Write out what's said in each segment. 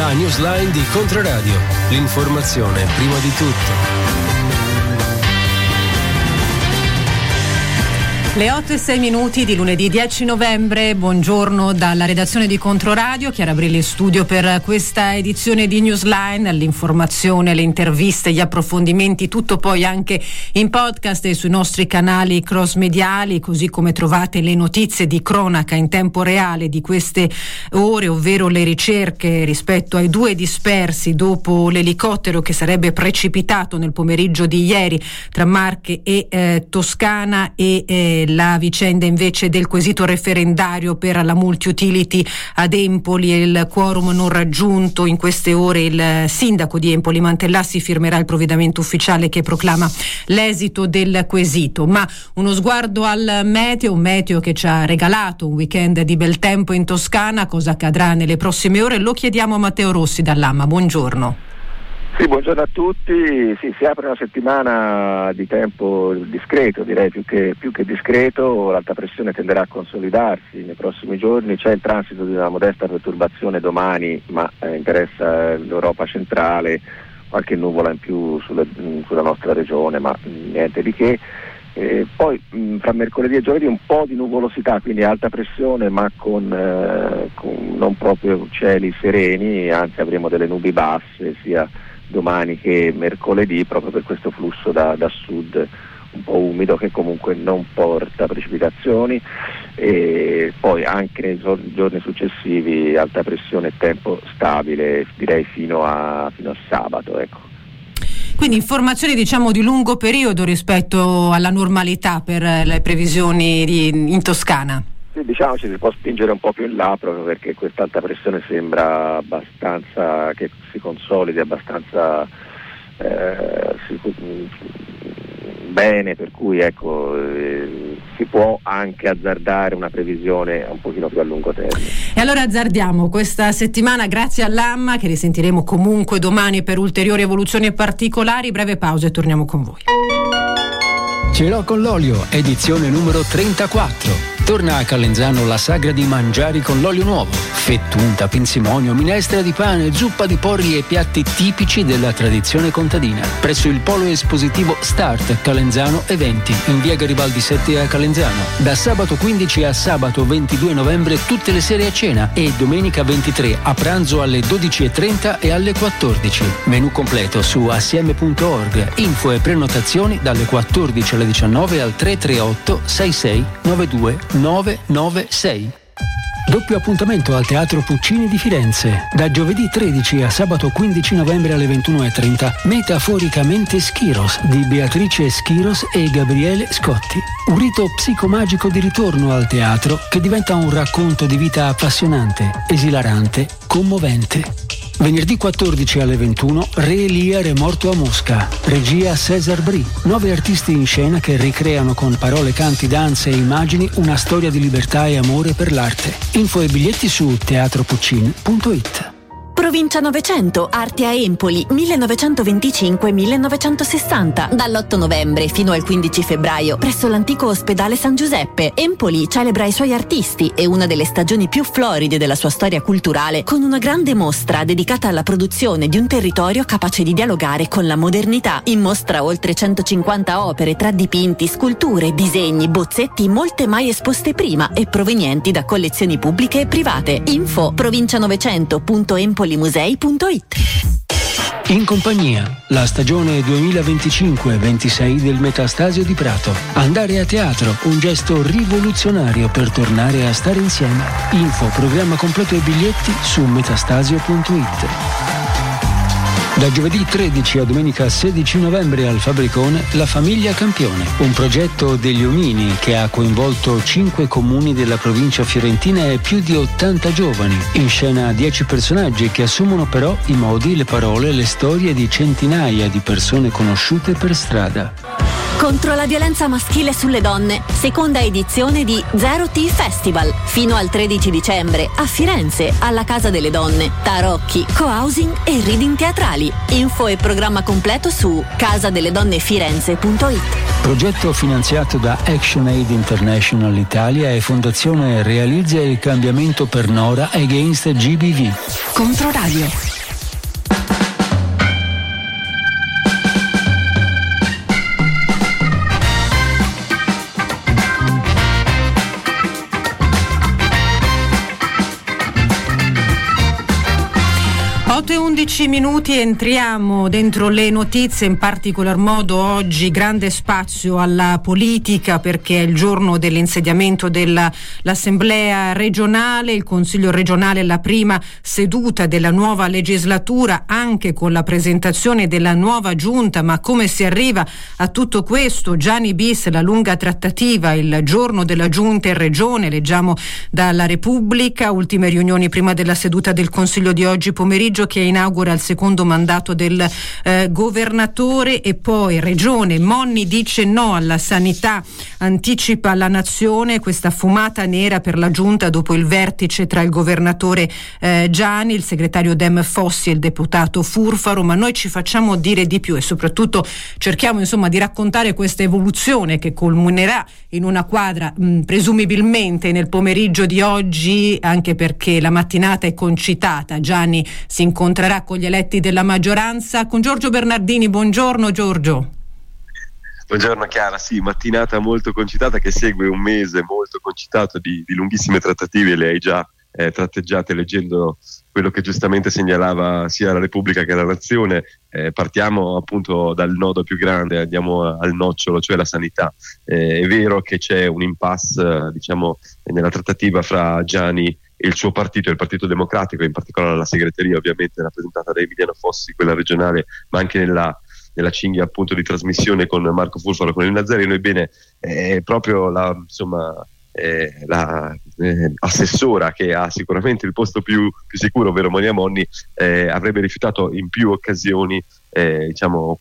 La newsline di Controradio. L'informazione prima di tutto. Le 8:06 di lunedì 10 novembre, buongiorno dalla redazione di Controradio, Chiara Brilli in studio per questa edizione di Newsline, l'informazione, le interviste, gli approfondimenti, tutto poi anche in podcast e sui nostri canali cross mediali, così come trovate le notizie di cronaca in tempo reale di queste ore, ovvero le ricerche rispetto ai 2 dispersi dopo l'elicottero che sarebbe precipitato nel pomeriggio di ieri tra Marche e Toscana e la vicenda invece del quesito referendario per la multi-utility ad Empoli e il quorum non raggiunto. In queste ore il sindaco di Empoli Mantellassi firmerà il provvedimento ufficiale che proclama l'esito del quesito. Ma uno sguardo al meteo, un meteo che ci ha regalato un weekend di bel tempo in Toscana. Cosa accadrà nelle prossime ore? Lo chiediamo a Matteo Rossi dall'AMA. Buongiorno. Sì, buongiorno a tutti. Sì, si apre una settimana di tempo discreto, direi più che discreto. L'alta pressione tenderà a consolidarsi nei prossimi giorni. C'è il transito di una modesta perturbazione domani, ma interessa l'Europa centrale, qualche nuvola in più sulla nostra regione, ma niente di che. Poi fra mercoledì e giovedì un po' di nuvolosità, quindi alta pressione, ma con non proprio cieli sereni, anzi avremo delle nubi basse sia domani che mercoledì, proprio per questo flusso da sud un po' umido che comunque non porta precipitazioni, e poi anche nei giorni successivi alta pressione e tempo stabile, direi fino a sabato, ecco. Quindi informazioni di lungo periodo rispetto alla normalità per le previsioni in Toscana. Sì, ci si può spingere un po' più in là, proprio perché questa alta pressione sembra abbastanza che si consolidi abbastanza bene, per cui si può anche azzardare una previsione un pochino più a lungo termine. E allora azzardiamo questa settimana, grazie all'AMMA, che risentiremo comunque domani per ulteriori evoluzioni e particolari. Breve pausa e torniamo con voi. Ce l'ho con l'olio, edizione numero 34. Torna a Calenzano la sagra di mangiari con l'olio nuovo. Fettunta, pinzimonio, minestra di pane, zuppa di porri e piatti tipici della tradizione contadina. Presso il polo espositivo Start Calenzano Eventi, in via Garibaldi 7 a Calenzano. Da sabato 15 a sabato 22 novembre tutte le sere a cena e domenica 23 a pranzo alle 12:30 e alle 14. Menù completo su assieme.org. Info e prenotazioni dalle 14 alle 19 al 338 66 92 996. Doppio appuntamento al Teatro Puccini di Firenze. Da giovedì 13 a sabato 15 novembre alle 21:30. Metaforicamente Schiros di Beatrice Schiros e Gabriele Scotti. Un rito psicomagico di ritorno al teatro che diventa un racconto di vita appassionante, esilarante, commovente. Venerdì 14 alle 21, Re Eliar è morto a Mosca. Regia Cesar Brie. 9 artisti in scena che ricreano con parole, canti, danze e immagini una storia di libertà e amore per l'arte. Info e biglietti su teatropuccini.it. Provincia 900, Arte a Empoli, 1925-1960. Dall'8 novembre fino al 15 febbraio, presso l'antico ospedale San Giuseppe, Empoli celebra i suoi artisti e una delle stagioni più floride della sua storia culturale, con una grande mostra dedicata alla produzione di un territorio capace di dialogare con la modernità. In mostra oltre 150 opere tra dipinti, sculture, disegni, bozzetti, molte mai esposte prima e provenienti da collezioni pubbliche e private. Info provincia900.empolimusei.it. In compagnia, la stagione 2025-26 del Metastasio di Prato. Andare a teatro, un gesto rivoluzionario per tornare a stare insieme. Info, programma completo e biglietti su metastasio.it. Da giovedì 13 a domenica 16 novembre al Fabbricone, La Famiglia Campione, un progetto degli Omini che ha coinvolto 5 comuni della provincia fiorentina e più di 80 giovani. In scena 10 personaggi che assumono però i modi, le parole e le storie di centinaia di persone conosciute per strada. Contro la violenza maschile sulle donne, seconda edizione di Zero T Festival, fino al 13 dicembre a Firenze, alla Casa delle Donne, tarocchi, co-housing e reading teatrali. Info e programma completo su casadelledonnefirenze.it. Progetto finanziato da ActionAid International Italia e Fondazione Realizza il cambiamento per Nora Against GBV. Controradio. 8:11, entriamo dentro le notizie, in particolar modo oggi grande spazio alla politica perché è il giorno dell'insediamento dell'Assemblea regionale, il Consiglio regionale, la prima seduta della nuova legislatura, anche con la presentazione della nuova giunta. Ma come si arriva a tutto questo? Gianni bis, la lunga trattativa, il giorno della giunta in regione, leggiamo dalla Repubblica, ultime riunioni prima della seduta del Consiglio di oggi pomeriggio che inaugura il secondo mandato del governatore. E poi regione, Monni dice no alla sanità, anticipa la nazione, questa fumata nera per la giunta dopo il vertice tra il governatore Gianni, il segretario Dem Fossi e il deputato Furfaro. Ma noi ci facciamo dire di più e soprattutto cerchiamo insomma di raccontare questa evoluzione che culminerà in una quadra presumibilmente nel pomeriggio di oggi, anche perché la mattinata è concitata. Gianni si incontrerà con gli eletti della maggioranza. Con Giorgio Bernardini, buongiorno Giorgio. Buongiorno Chiara, sì, mattinata molto concitata che segue un mese molto concitato di lunghissime trattative, le hai già tratteggiate leggendo quello che giustamente segnalava sia la Repubblica che la Nazione. Partiamo appunto dal nodo più grande, andiamo al nocciolo, cioè la sanità. È vero che c'è un impasse diciamo nella trattativa fra Gianni e il suo partito, il Partito Democratico, in particolare la segreteria ovviamente rappresentata da Emiliano Fossi, quella regionale, ma anche nella cinghia appunto di trasmissione con Marco Furfaro, con il Nazareno. Ebbene, proprio la assessora che ha sicuramente il posto più sicuro, ovvero Monia Monni, avrebbe rifiutato in più occasioni diciamo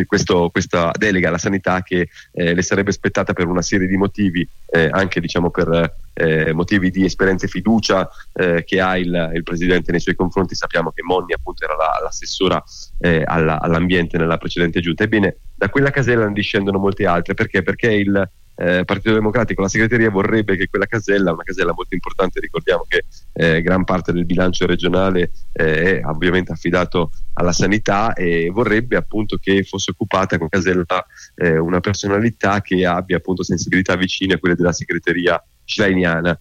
questa delega alla sanità che le sarebbe spettata per una serie di motivi, anche diciamo per motivi di esperienza e fiducia che ha il presidente nei suoi confronti. Sappiamo che Monni appunto era l'assessora all'ambiente nella precedente giunta. Ebbene, da quella casella ne discendono molte altre. Perché il Partito Democratico, la segreteria vorrebbe che quella casella, una casella molto importante, ricordiamo che gran parte del bilancio regionale è ovviamente affidato alla sanità, e vorrebbe appunto che fosse occupata con casella una personalità che abbia appunto sensibilità vicine a quelle della segreteria schleiniana.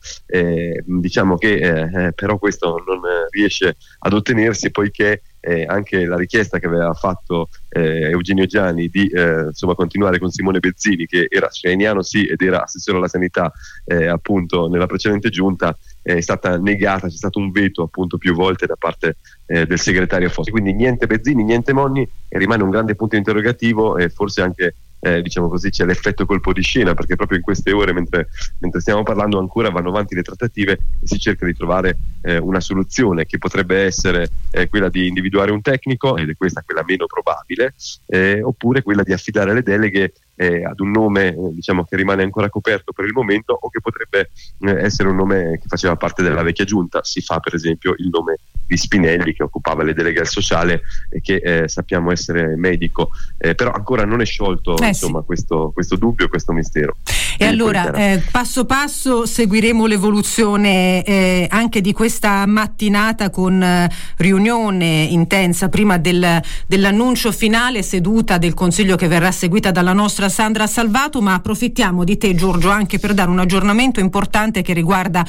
Diciamo che però questo non riesce ad ottenersi, poiché anche la richiesta che aveva fatto Eugenio Gianni di insomma continuare con Simone Bezzini, che era schleiniano sì ed era assessore alla sanità appunto nella precedente giunta, è stata negata. C'è stato un veto appunto più volte da parte del segretario Fossi. Quindi niente Bezzini, niente Monni, e rimane un grande punto interrogativo, e forse anche diciamo così c'è l'effetto colpo di scena, perché proprio in queste ore, mentre stiamo parlando, ancora vanno avanti le trattative e si cerca di trovare una soluzione che potrebbe essere quella di individuare un tecnico, ed è questa quella meno probabile, oppure quella di affidare le deleghe ad un nome diciamo che rimane ancora coperto per il momento, o che potrebbe essere un nome che faceva parte della vecchia giunta. Si fa per esempio il nome di Spinelli, che occupava le deleghe al sociale e che sappiamo essere medico, però ancora non è sciolto insomma sì, questo dubbio, questo mistero. E allora passo passo seguiremo l'evoluzione anche di questa mattinata, con riunione intensa prima dell'annuncio finale, seduta del Consiglio che verrà seguita dalla nostra Sandra Salvato. Ma approfittiamo di te Giorgio anche per dare un aggiornamento importante che riguarda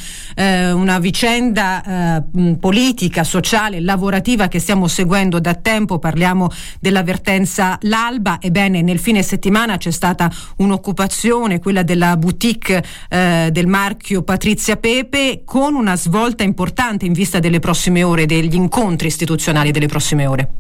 una vicenda politica, sociale, lavorativa che stiamo seguendo da tempo. Parliamo dell'avvertenza L'Alba. Ebbene, nel fine settimana c'è stata un'occupazione, quella della boutique del marchio Patrizia Pepe, con una svolta importante in vista delle prossime ore, degli incontri istituzionali delle prossime ore.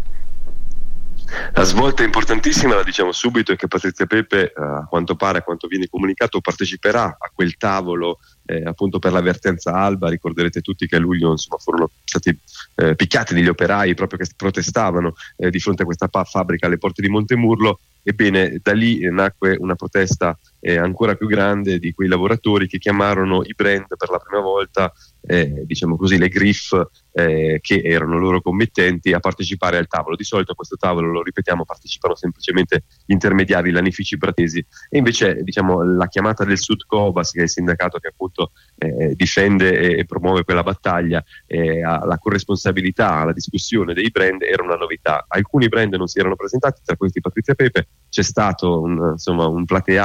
La svolta importantissima, la diciamo subito, è che Patrizia Pepe, a quanto pare, a quanto viene comunicato, parteciperà a quel tavolo appunto per l'avvertenza Alba. Ricorderete tutti che a luglio insomma furono stati picchiati degli operai proprio che protestavano di fronte a questa fabbrica alle porte di Montemurlo. Ebbene, da lì nacque una protesta ancora più grande di quei lavoratori che chiamarono i brand per la prima volta, diciamo così, le GRIF che erano loro committenti, a partecipare al tavolo. Di solito a questo tavolo, lo ripetiamo, partecipano semplicemente gli intermediari lanifici pratesi, e invece diciamo la chiamata del Sud Cobas, che è il sindacato che appunto difende e promuove quella battaglia, alla corresponsabilità, alla discussione dei brand, era una novità. Alcuni brand non si erano presentati, tra questi Patrizia Pepe. C'è stato un plateale, una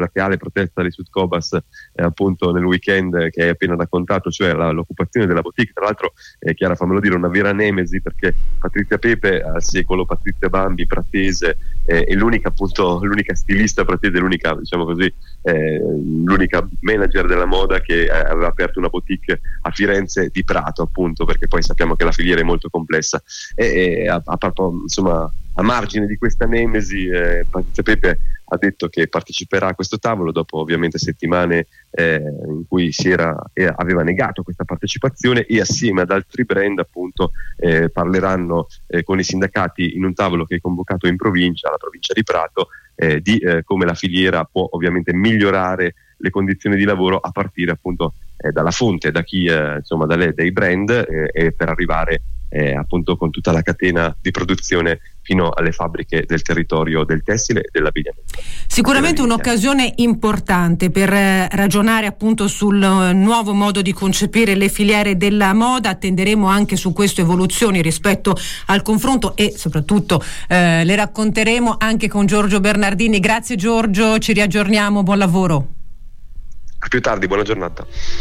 reale protesta di Sudcobas appunto nel weekend che hai appena raccontato, cioè l'occupazione della boutique. Tra l'altro Chiara, fammelo dire, una vera nemesi, perché Patrizia Pepe al secolo Patrizia Bambi pratese è l'unica stilista pratese, l'unica, diciamo così, l'unica manager della moda che aveva aperto una boutique a Firenze di Prato, appunto, perché poi sappiamo che la filiera è molto complessa insomma, a margine di questa nemesi, Patrizia Pepe ha detto che parteciperà a questo tavolo dopo ovviamente settimane in cui aveva negato questa partecipazione, e assieme ad altri brand appunto parleranno con i sindacati in un tavolo che è convocato in provincia, la provincia di Prato, di come la filiera può ovviamente migliorare le condizioni di lavoro a partire appunto dalla fonte, da chi dai brand, e per arrivare appunto con tutta la catena di produzione fino alle fabbriche del territorio del tessile e dell'abbigliamento. Sicuramente un'occasione importante per ragionare appunto sul nuovo modo di concepire le filiere della moda. Attenderemo anche su queste evoluzioni rispetto al confronto, e soprattutto le racconteremo anche con Giorgio Bernardini. Grazie Giorgio, ci riaggiorniamo, buon lavoro. A più tardi, buona giornata.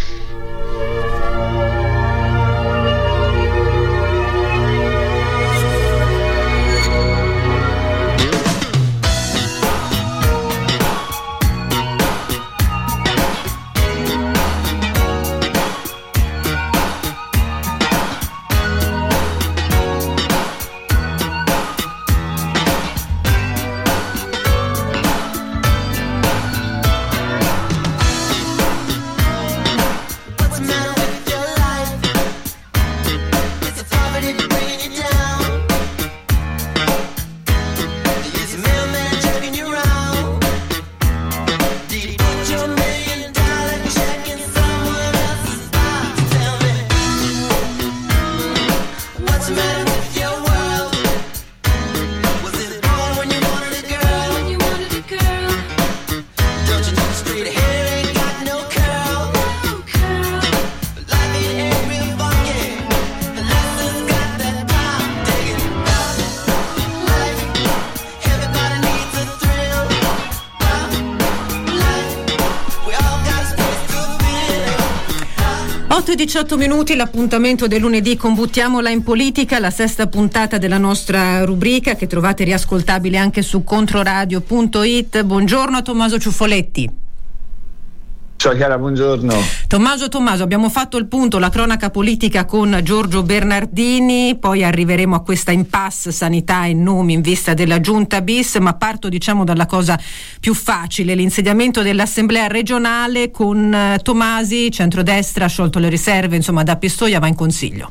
e 18 minuti, l'appuntamento del lunedì con Buttiamola in Politica, la sesta puntata della nostra rubrica che trovate riascoltabile anche su controradio.it. Buongiorno a Tommaso Ciuffoletti. Ciao Chiara, buongiorno. Tommaso, abbiamo fatto il punto, la cronaca politica con Giorgio Bernardini, poi arriveremo a questa impasse sanità e nomi in vista della giunta bis, ma parto dalla cosa più facile, l'insediamento dell'assemblea regionale con Tomasi, centrodestra, ha sciolto le riserve, insomma da Pistoia va in consiglio.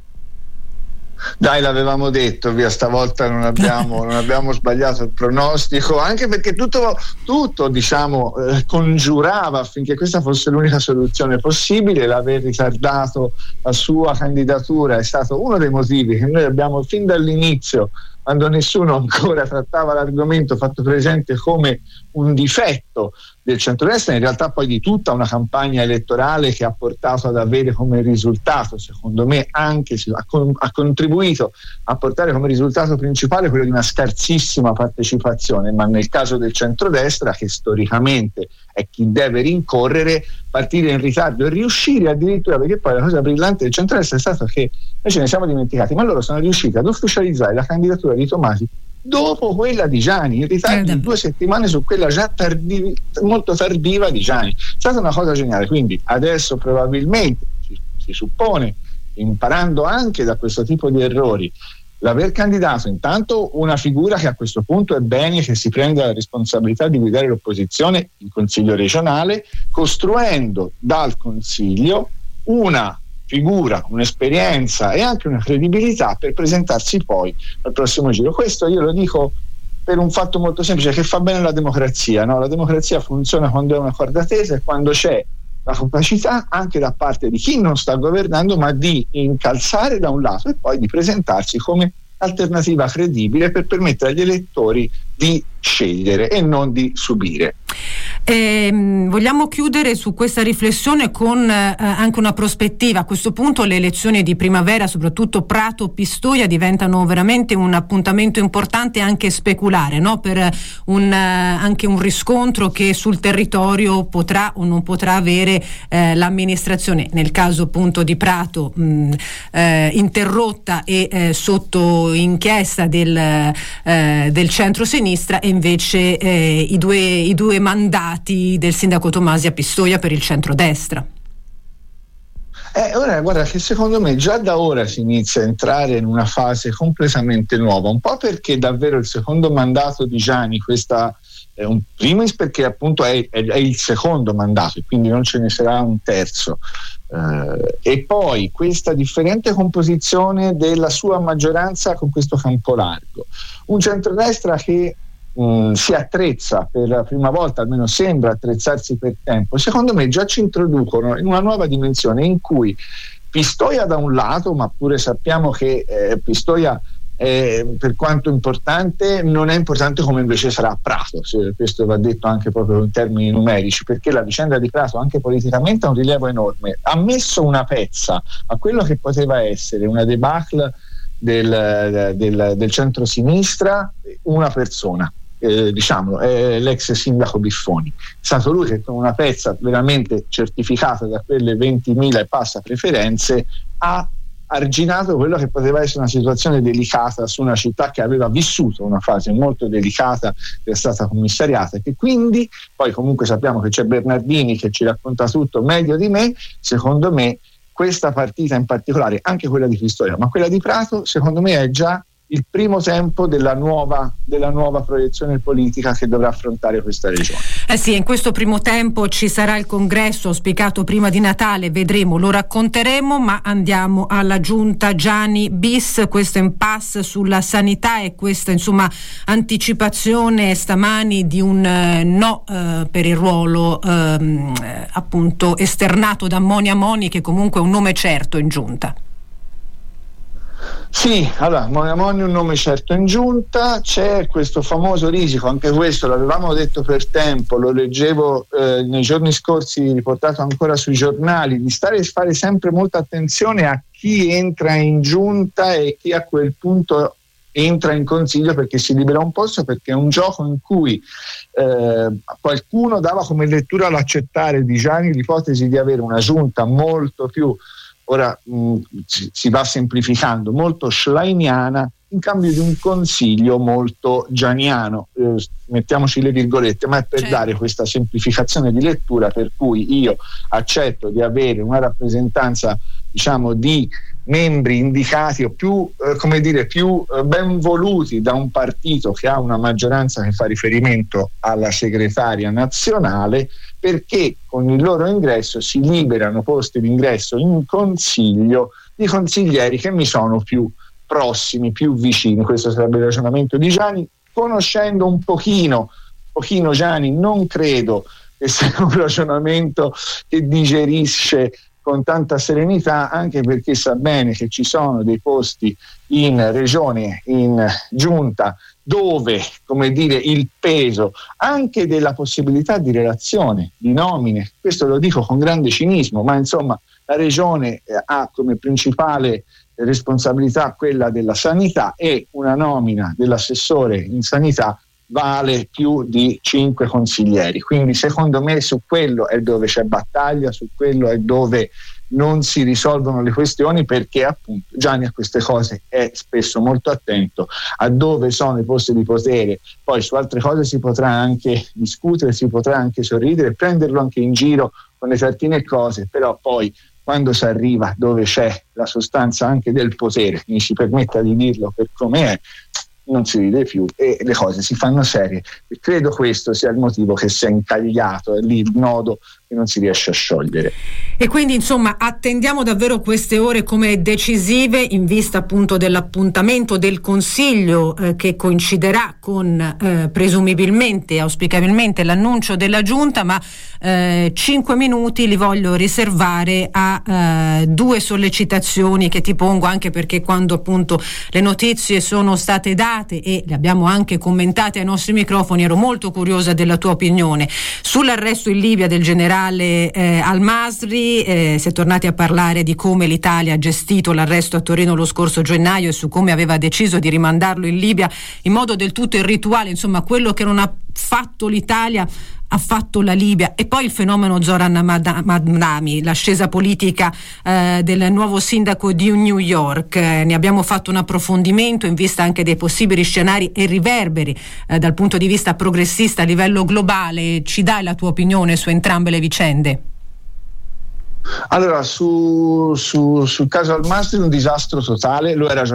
Dai, l'avevamo detto, via, stavolta non abbiamo sbagliato il pronostico, anche perché tutto congiurava affinché questa fosse l'unica soluzione possibile. L'aver ritardato la sua candidatura è stato uno dei motivi che noi abbiamo fin dall'inizio, quando nessuno ancora trattava l'argomento, fatto presente come un difetto del centrodestra, in realtà poi di tutta una campagna elettorale che ha portato ad avere come risultato, secondo me anche ha contribuito a portare come risultato principale quello di una scarsissima partecipazione, ma nel caso del centrodestra, che storicamente è chi deve rincorrere, partire in ritardo e riuscire addirittura, perché poi la cosa brillante del centrodestra è stato che noi ce ne siamo dimenticati, ma loro sono riusciti ad ufficializzare la candidatura di Tomasi dopo quella di Gianni, in ritardo di 2 settimane su quella già molto tardiva di Gianni. È stata una cosa geniale, quindi adesso probabilmente si suppone, imparando anche da questo tipo di errori, l'aver candidato intanto una figura che a questo punto è bene che si prenda la responsabilità di guidare l'opposizione in consiglio regionale, costruendo dal consiglio una figura, un'esperienza e anche una credibilità per presentarsi poi al prossimo giro. Questo io lo dico per un fatto molto semplice che fa bene alla democrazia, no? La democrazia funziona quando è una corda tesa e quando c'è la capacità anche da parte di chi non sta governando, ma di incalzare da un lato e poi di presentarsi come alternativa credibile per permettere agli elettori di scegliere e non di subire. Vogliamo chiudere su questa riflessione con anche una prospettiva. A questo punto le elezioni di primavera, soprattutto Prato-Pistoia, diventano veramente un appuntamento importante, anche speculare, no? Per anche un riscontro che sul territorio potrà o non potrà avere l'amministrazione. Nel caso appunto di Prato interrotta e sotto inchiesta del centro-sinistra, e invece i due mandati del sindaco Tomasi a Pistoia per il centrodestra. Ora guarda che secondo me già da ora si inizia a entrare in una fase completamente nuova, un po' perché davvero il secondo mandato di Gianni, primis perché appunto è il secondo mandato e quindi non ce ne sarà un terzo, e poi questa differente composizione della sua maggioranza con questo campo largo, un centrodestra che si attrezza per la prima volta, almeno sembra attrezzarsi per tempo. Secondo me già ci introducono in una nuova dimensione in cui Pistoia da un lato, ma pure sappiamo che Pistoia per quanto importante non è importante come invece sarà Prato, questo va detto anche proprio in termini numerici, perché la vicenda di Prato anche politicamente ha un rilievo enorme. Ha messo una pezza a quello che poteva essere una debacle del centro-sinistra, una persona, l'ex sindaco Biffoni. È stato lui che con una pezza veramente certificata da quelle 20.000 e passa preferenze ha arginato quello che poteva essere una situazione delicata su una città che aveva vissuto una fase molto delicata, che è stata commissariata, e che quindi poi comunque sappiamo che c'è Bernardini che ci racconta tutto meglio di me. Secondo me questa partita in particolare, anche quella di Pistoia, ma quella di Prato, secondo me è già il primo tempo della nuova proiezione politica che dovrà affrontare questa regione. Sì, in questo primo tempo ci sarà il congresso auspicato prima di Natale, vedremo, lo racconteremo, ma andiamo alla giunta Gianni bis, questo impasse sulla sanità e questa anticipazione stamani di un no per il ruolo appunto esternato da Monia Moni, che comunque è un nome certo in giunta. Sì, allora Monia Moni è un nome certo in giunta, c'è questo famoso risico, anche questo l'avevamo detto per tempo, lo leggevo nei giorni scorsi, riportato ancora sui giornali, di fare sempre molta attenzione a chi entra in giunta e chi a quel punto entra in consiglio, perché si libera un posto, perché è un gioco in cui qualcuno dava come lettura all'accettare di Gianni l'ipotesi di avere una giunta molto più, ora si va semplificando, molto schleiniana in cambio di un consiglio molto gianiano, mettiamoci le virgolette, ma è per dare questa semplificazione di lettura per cui io accetto di avere una rappresentanza di membri indicati o più ben voluti da un partito che ha una maggioranza che fa riferimento alla segretaria nazionale, perché con il loro ingresso si liberano posti di ingresso in consiglio di consiglieri che mi sono più prossimi, più vicini. Questo sarebbe il ragionamento di Gianni. Conoscendo un pochino Gianni, non credo che sia un ragionamento che digerisce con tanta serenità, anche perché sa bene che ci sono dei posti in regione, in giunta, dove il peso anche della possibilità di relazione, di nomine, questo lo dico con grande cinismo, ma la regione ha come principale responsabilità quella della sanità, e una nomina dell'assessore in sanità vale più di 5 consiglieri, quindi secondo me su quello è dove c'è battaglia, su quello è dove non si risolvono le questioni, perché appunto Gianni a queste cose è spesso molto attento a dove sono i posti di potere. Poi su altre cose si potrà anche discutere, si potrà anche sorridere, prenderlo anche in giro con le tartine cose, però poi quando si arriva dove c'è la sostanza anche del potere, mi si permetta di dirlo per come è, non si ride più e le cose si fanno serie, e credo questo sia il motivo che si è incagliato, è lì il nodo che non si riesce a sciogliere. E quindi attendiamo davvero queste ore come decisive in vista appunto dell'appuntamento del Consiglio che coinciderà con presumibilmente, auspicabilmente l'annuncio della Giunta, ma 5 minuti li voglio riservare a 2 sollecitazioni che ti pongo, anche perché quando appunto le notizie sono state date ascoltate e le abbiamo anche commentate ai nostri microfoni. Ero molto curiosa della tua opinione sull'arresto in Libia del generale Al-Masri. Si è tornati a parlare di come l'Italia ha gestito l'arresto a Torino lo scorso gennaio e su come aveva deciso di rimandarlo in Libia in modo del tutto irrituale. Insomma, quello che non ha fatto l'Italia ha fatto la Libia. E poi il fenomeno Zoran Madami, l'ascesa politica del nuovo sindaco di New York. Ne abbiamo fatto un approfondimento in vista anche dei possibili scenari e riverberi dal punto di vista progressista a livello globale. Ci dai la tua opinione su entrambe le vicende? Allora, sul caso Al-Masri un disastro totale, lo era già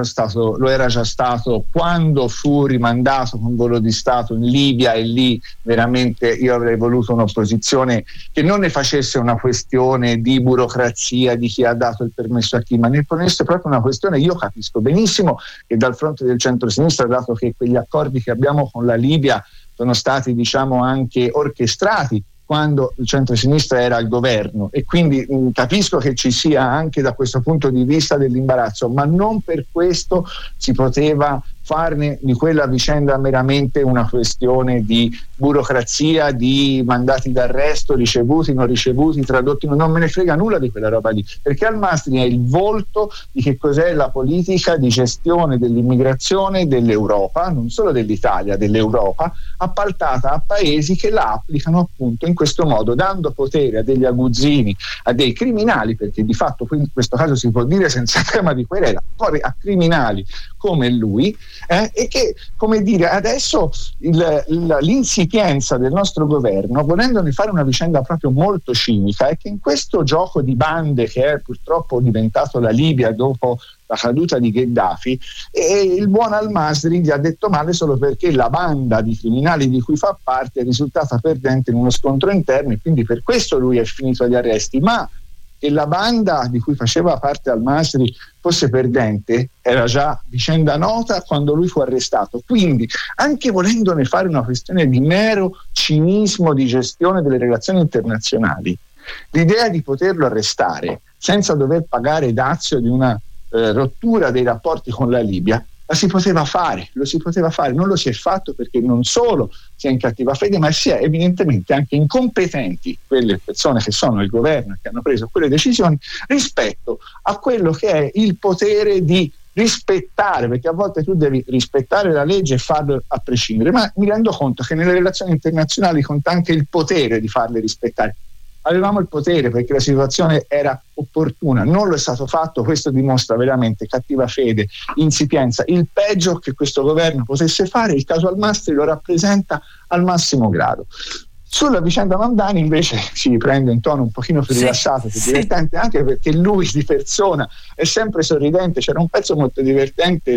stato quando fu rimandato con volo di Stato in Libia, e lì veramente io avrei voluto un'opposizione che non ne facesse una questione di burocrazia, di chi ha dato il permesso a chi, ma ne ponesse proprio una questione. Io capisco benissimo che dal fronte del centro-sinistra, dato che quegli accordi che abbiamo con la Libia sono stati anche orchestrati quando il centro-sinistra era al governo, e quindi capisco che ci sia anche da questo punto di vista dell'imbarazzo, ma non per questo si poteva farne di quella vicenda meramente una questione di burocrazia, di mandati d'arresto ricevuti, non ricevuti, tradotti. Non me ne frega nulla di quella roba lì, perché Al-Masri è il volto di che cos'è la politica di gestione dell'immigrazione dell'Europa, non solo dell'Italia, dell'Europa, appaltata a paesi che la applicano appunto in questo modo, dando potere a degli aguzzini, a dei criminali, perché di fatto in questo caso si può dire senza tema di querela, poi a criminali come lui, e che, come dire, adesso l'insipienza del nostro governo, volendone fare una vicenda proprio molto cinica, è che in questo gioco di bande che è purtroppo diventato la Libia dopo la caduta di Gheddafi, e il buon Al-Masri gli ha detto male solo perché la banda di criminali di cui fa parte è risultata perdente in uno scontro interno, e quindi per questo lui è finito agli arresti. Ma che la banda di cui faceva parte Al-Masri fosse perdente era già vicenda nota quando lui fu arrestato. Quindi, anche volendone fare una questione di mero cinismo di gestione delle relazioni internazionali, l'idea di poterlo arrestare senza dover pagare dazio di una rottura dei rapporti con la Libia, lo si poteva fare, non lo si è fatto perché non solo si è in cattiva fede, ma si è evidentemente anche incompetenti quelle persone che sono il governo e che hanno preso quelle decisioni rispetto a quello che è il potere di rispettare, perché a volte tu devi rispettare la legge e farlo a prescindere, ma mi rendo conto che nelle relazioni internazionali conta anche il potere di farle rispettare. Avevamo il potere perché la situazione era opportuna, non lo è stato fatto. Questo dimostra veramente cattiva fede, insipienza, il peggio che questo governo potesse fare. Il caso Al-Masri lo rappresenta al massimo grado. Sulla vicenda Mamdani invece si prende un tono un pochino più rilassato, più divertente, anche perché lui di persona è sempre sorridente. C'era un pezzo molto divertente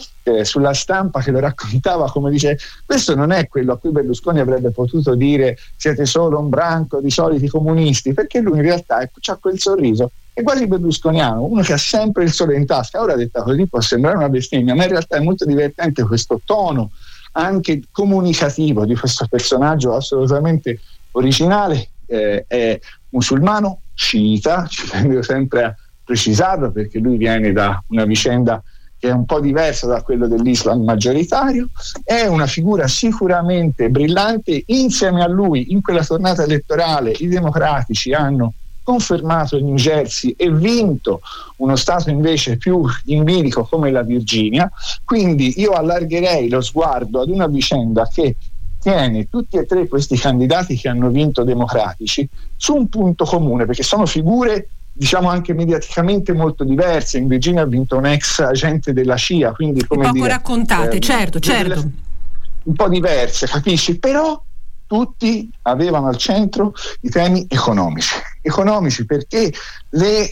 sulla Stampa che lo raccontava, come dice: questo non è quello a cui Berlusconi avrebbe potuto dire siete solo un branco di soliti comunisti, perché lui in realtà ha quel sorriso, è quasi berlusconiano, uno che ha sempre il sole in tasca. Ora, detta così può sembrare una bestemmia, ma in realtà è molto divertente questo tono anche comunicativo di questo personaggio assolutamente originale. È musulmano sciita, ci tengo sempre a precisarlo, perché lui viene da una vicenda che è un po' diversa da quello dell'Islam maggioritario. È una figura sicuramente brillante. Insieme a lui in quella tornata elettorale i democratici hanno confermato il New Jersey e vinto uno stato invece più in bilico come la Virginia. Quindi io allargherei lo sguardo ad una vicenda che tiene tutti e tre questi candidati che hanno vinto democratici su un punto comune, perché sono figure diciamo anche mediaticamente molto diverse. In Virginia ha vinto un ex agente della CIA, quindi come poco dire, raccontate, certo. Un po' diverse, capisci? Però tutti avevano al centro i temi economici, perché le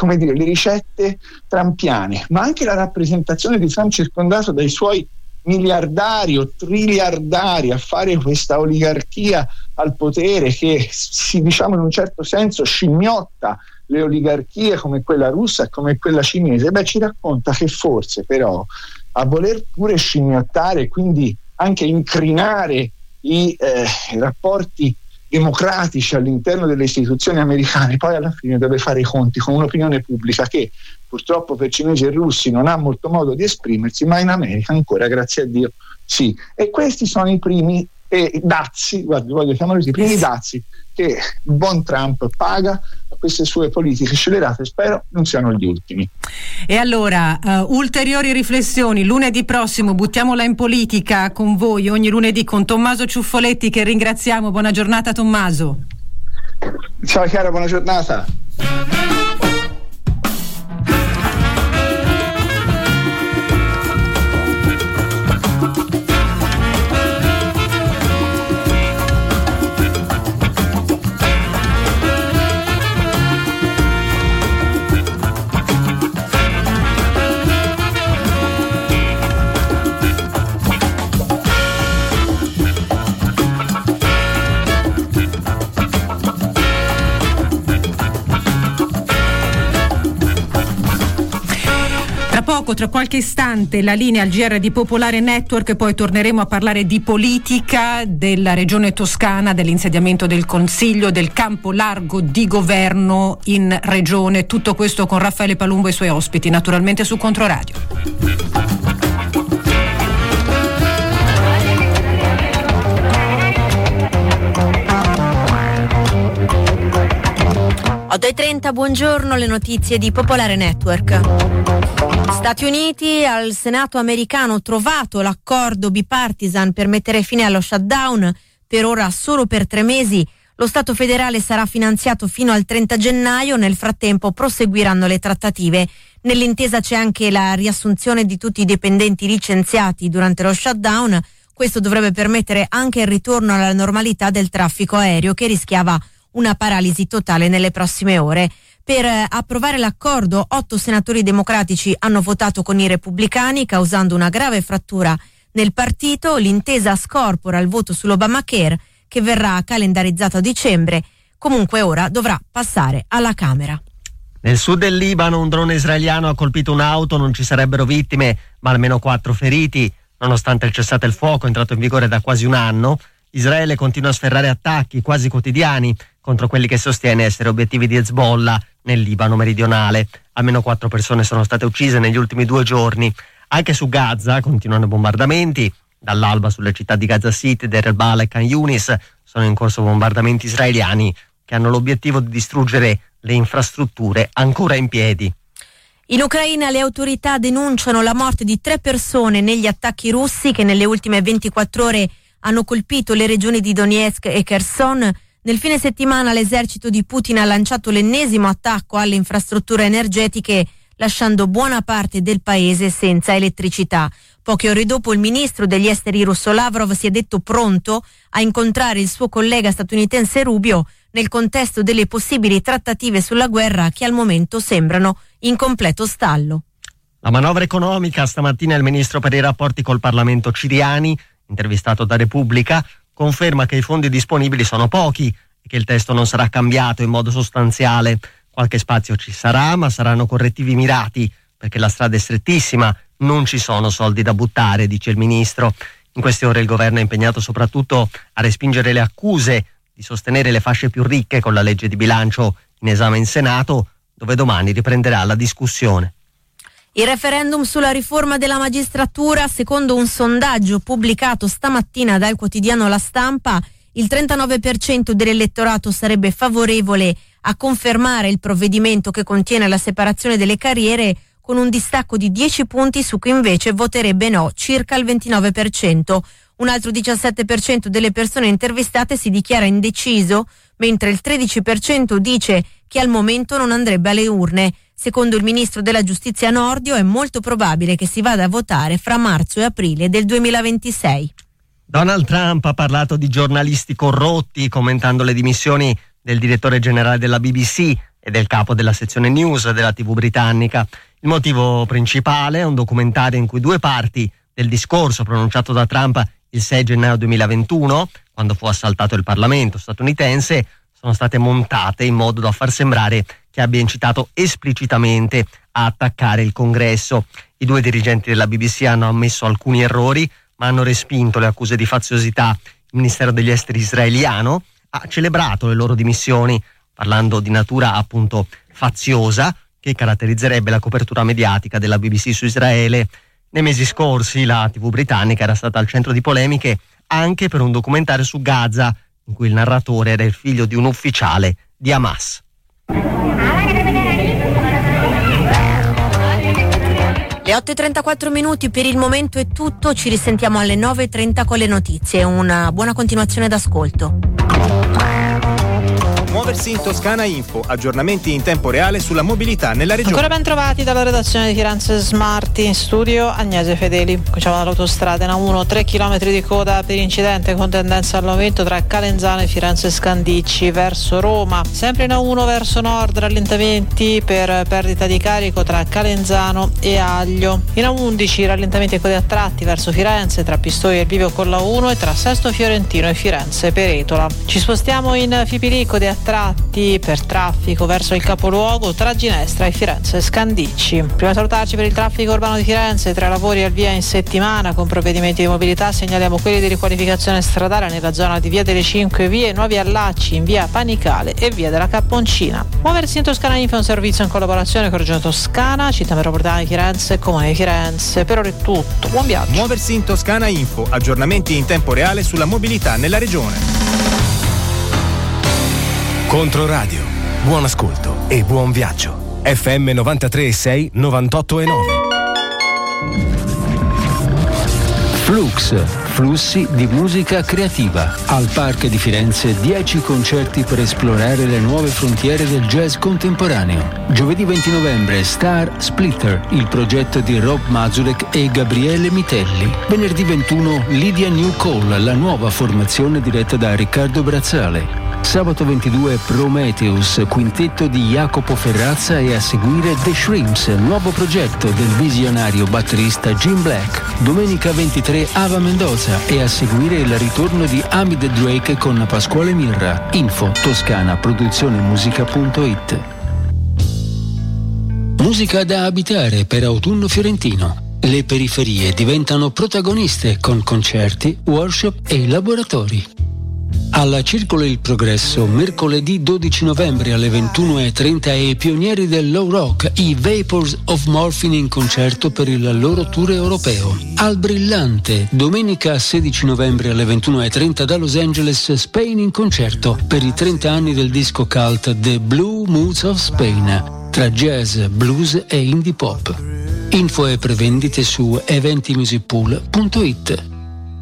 ricette trumpiane, ma anche la rappresentazione di Trump circondato dai suoi miliardari o triliardari a fare questa oligarchia al potere che diciamo in un certo senso scimmiotta le oligarchie come quella russa e come quella cinese. Ci racconta che forse però a voler pure scimmiottare, quindi anche incrinare i rapporti democratici all'interno delle istituzioni americane, poi alla fine deve fare i conti con un'opinione pubblica che purtroppo per cinesi e russi non ha molto modo di esprimersi, ma in America ancora, grazie a Dio, sì. E questi sono i primi dazi, guardi, voglio chiamarli i primi dazi che il buon Trump paga a queste sue politiche scellerate, spero non siano gli ultimi. E allora, ulteriori riflessioni lunedì prossimo, buttiamola in politica con voi ogni lunedì con Tommaso Ciuffoletti, che ringraziamo. Buona giornata Tommaso. Ciao Chiara, buona giornata. Tra qualche istante la linea al GR di Popolare Network, poi torneremo a parlare di politica, della regione toscana, dell'insediamento del Consiglio, del campo largo di governo in regione. Tutto questo con Raffaele Palumbo e i suoi ospiti, naturalmente su Controradio. 8:30, buongiorno, le notizie di Popolare Network. Stati Uniti, al Senato americano trovato l'accordo bipartisan per mettere fine allo shutdown, per ora solo per 3 mesi. Lo Stato federale sarà finanziato fino al 30 gennaio, nel frattempo proseguiranno le trattative. Nell'intesa c'è anche la riassunzione di tutti i dipendenti licenziati durante lo shutdown. Questo dovrebbe permettere anche il ritorno alla normalità del traffico aereo, che rischiava una paralisi totale nelle prossime ore. Per approvare l'accordo, 8 senatori democratici hanno votato con i repubblicani, causando una grave frattura nel partito. L'intesa scorpora il voto sull'Obamacare, che verrà calendarizzato a dicembre. Comunque ora dovrà passare alla Camera. Nel sud del Libano un drone israeliano ha colpito un'auto, non ci sarebbero vittime, ma almeno 4 feriti. Nonostante il cessate il fuoco entrato in vigore da quasi un anno, Israele continua a sferrare attacchi quasi quotidiani contro quelli che sostiene essere obiettivi di Hezbollah nel Libano meridionale. Almeno 4 persone sono state uccise negli ultimi 2 giorni. Anche su Gaza continuano i bombardamenti. Dall'alba sulle città di Gaza City, Deir el-Balah e Khan Yunis sono in corso bombardamenti israeliani che hanno l'obiettivo di distruggere le infrastrutture ancora in piedi. In Ucraina le autorità denunciano la morte di 3 persone negli attacchi russi che nelle ultime 24 ore hanno colpito le regioni di Donetsk e Kherson. Nel fine settimana l'esercito di Putin ha lanciato l'ennesimo attacco alle infrastrutture energetiche, lasciando buona parte del paese senza elettricità. Poche ore dopo il ministro degli esteri russo Lavrov si è detto pronto a incontrare il suo collega statunitense Rubio nel contesto delle possibili trattative sulla guerra che al momento sembrano in completo stallo. La manovra economica, stamattina il ministro per i rapporti col Parlamento Ciriani, intervistato da Repubblica, conferma che i fondi disponibili sono pochi e che il testo non sarà cambiato in modo sostanziale. Qualche spazio ci sarà, ma saranno correttivi mirati, perché la strada è strettissima, non ci sono soldi da buttare, dice il ministro. In queste ore il governo è impegnato soprattutto a respingere le accuse di sostenere le fasce più ricche con la legge di bilancio in esame in Senato, dove domani riprenderà la discussione. Il referendum sulla riforma della magistratura, secondo un sondaggio pubblicato stamattina dal quotidiano La Stampa, il 39% dell'elettorato sarebbe favorevole a confermare il provvedimento che contiene la separazione delle carriere, con un distacco di 10 punti su cui invece voterebbe no, circa il 29%. Un altro 17% delle persone intervistate si dichiara indeciso, mentre il 13% dice che al momento non andrebbe alle urne. Secondo il ministro della giustizia Nordio è molto probabile che si vada a votare fra marzo e aprile del 2026. Donald Trump ha parlato di giornalisti corrotti, commentando le dimissioni del direttore generale della BBC e del capo della sezione news della TV britannica. Il motivo principale è un documentario in cui 2 parti del discorso pronunciato da Trump il 6 gennaio 2021, quando fu assaltato il Parlamento statunitense, sono state montate in modo da far sembrare che abbia incitato esplicitamente a attaccare il Congresso. I 2 dirigenti della BBC hanno ammesso alcuni errori, ma hanno respinto le accuse di faziosità. Il Ministero degli Esteri israeliano ha celebrato le loro dimissioni, parlando di natura appunto faziosa che caratterizzerebbe la copertura mediatica della BBC su Israele. Nei mesi scorsi la TV britannica era stata al centro di polemiche anche per un documentario su Gaza, in cui il narratore era il figlio di un ufficiale di Hamas. Le 8:34 per il momento è tutto, ci risentiamo alle 9:30 con le notizie. Una buona continuazione d'ascolto. Muoversi in Toscana Info, aggiornamenti in tempo reale sulla mobilità nella regione. Ancora ben trovati dalla redazione di Firenze Smart, in studio Agnese Fedeli. Cominciamo dall'autostrada A1, 3 km di coda per incidente con tendenza all'aumento tra Calenzano e Firenze Scandicci verso Roma. Sempre in A1 verso nord, rallentamenti per perdita di carico tra Calenzano e Aglio. In A11 rallentamenti e code a tratti verso Firenze tra Pistoia e Bivio con l'A1 e tra Sesto Fiorentino e Firenze Peretola. Ci spostiamo in Fipilico di tratti per traffico verso il capoluogo tra Ginestra e Firenze Scandicci. Prima di salutarci per il traffico urbano di Firenze, 3 lavori al via in settimana con provvedimenti di mobilità, segnaliamo quelli di riqualificazione stradale nella zona di via delle 5 Vie, nuovi allacci in via Panicale e via della Capponcina. Muoversi in Toscana Info è un servizio in collaborazione con Regione Toscana, Città Metropolitana di Firenze e Comune di Firenze. Per ora è tutto, buon viaggio. Muoversi in Toscana Info, aggiornamenti in tempo reale sulla mobilità nella regione. Controradio, buon ascolto e buon viaggio. FM 93,6, 98,9. Flux, flussi di musica creativa. Al Park di Firenze 10 concerti per esplorare le nuove frontiere del jazz contemporaneo. Giovedì 20 novembre Star Splitter, il progetto di Rob Mazurek e Gabriele Mitelli. Venerdì 21 Lydia New Cole, la nuova formazione diretta da Riccardo Brazzale. Sabato 22 Prometheus, quintetto di Jacopo Ferrazza e a seguire The Shrimps, nuovo progetto del visionario batterista Jim Black. Domenica 23 Ava Mendoza e a seguire il ritorno di Amid Drake con Pasquale Mirra. Info Toscana produzionemusica.it. Musica da abitare per autunno fiorentino. Le periferie diventano protagoniste con concerti, workshop e laboratori. Alla Circolo Il Progresso, mercoledì 12 novembre alle 21:30 e pionieri del low rock, i Vapors of Morphine in concerto per il loro tour europeo. Al Brillante, domenica 16 novembre alle 21:30 da Los Angeles, Spain in concerto per i 30 anni del disco cult The Blue Moods of Spain, tra jazz, blues e indie pop. Info e prevendite su eventimusicpool.it.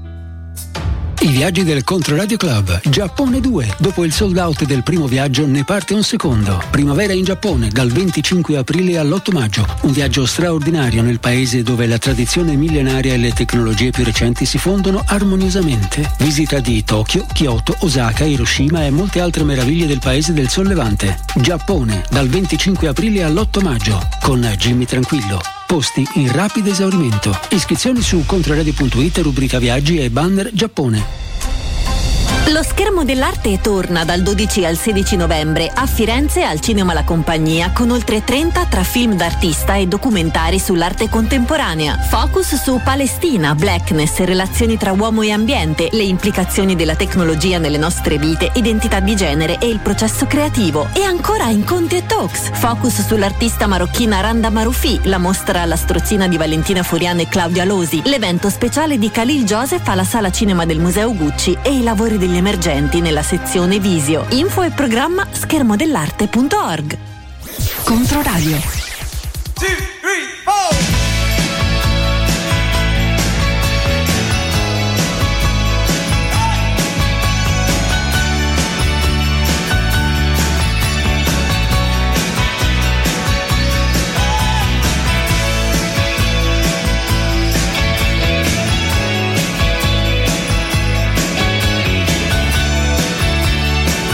I viaggi del Controradio Club, Giappone 2. Dopo il sold out del primo viaggio ne parte un secondo. Primavera in Giappone, dal 25 aprile all'8 maggio. Un viaggio straordinario nel paese dove la tradizione millenaria e le tecnologie più recenti si fondono armoniosamente. Visita di Tokyo, Kyoto, Osaka, Hiroshima e molte altre meraviglie del paese del Sollevante. Giappone, dal 25 aprile all'8 maggio, con Jimmy Tranquillo. Posti in rapido esaurimento. Iscrizioni su controradio.it, rubrica viaggi e banner Giappone. Lo Schermo dell'Arte torna dal 12 al 16 novembre a Firenze al Cinema La Compagnia con oltre 30 tra film d'artista e documentari sull'arte contemporanea. Focus su Palestina, blackness, relazioni tra uomo e ambiente, le implicazioni della tecnologia nelle nostre vite, identità di genere e il processo creativo. E ancora incontri e talks. Focus sull'artista marocchina Randa Marufi, la mostra alla strozzina di Valentina Furiano e Claudia Losi, l'evento speciale di Khalil Joseph alla Sala Cinema del Museo Gucci e i lavori degli emergenti nella sezione Visio. Info e programma schermodell'arte.org. Controradio. 2, 3, 4.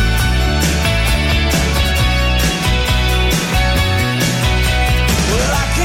Well, I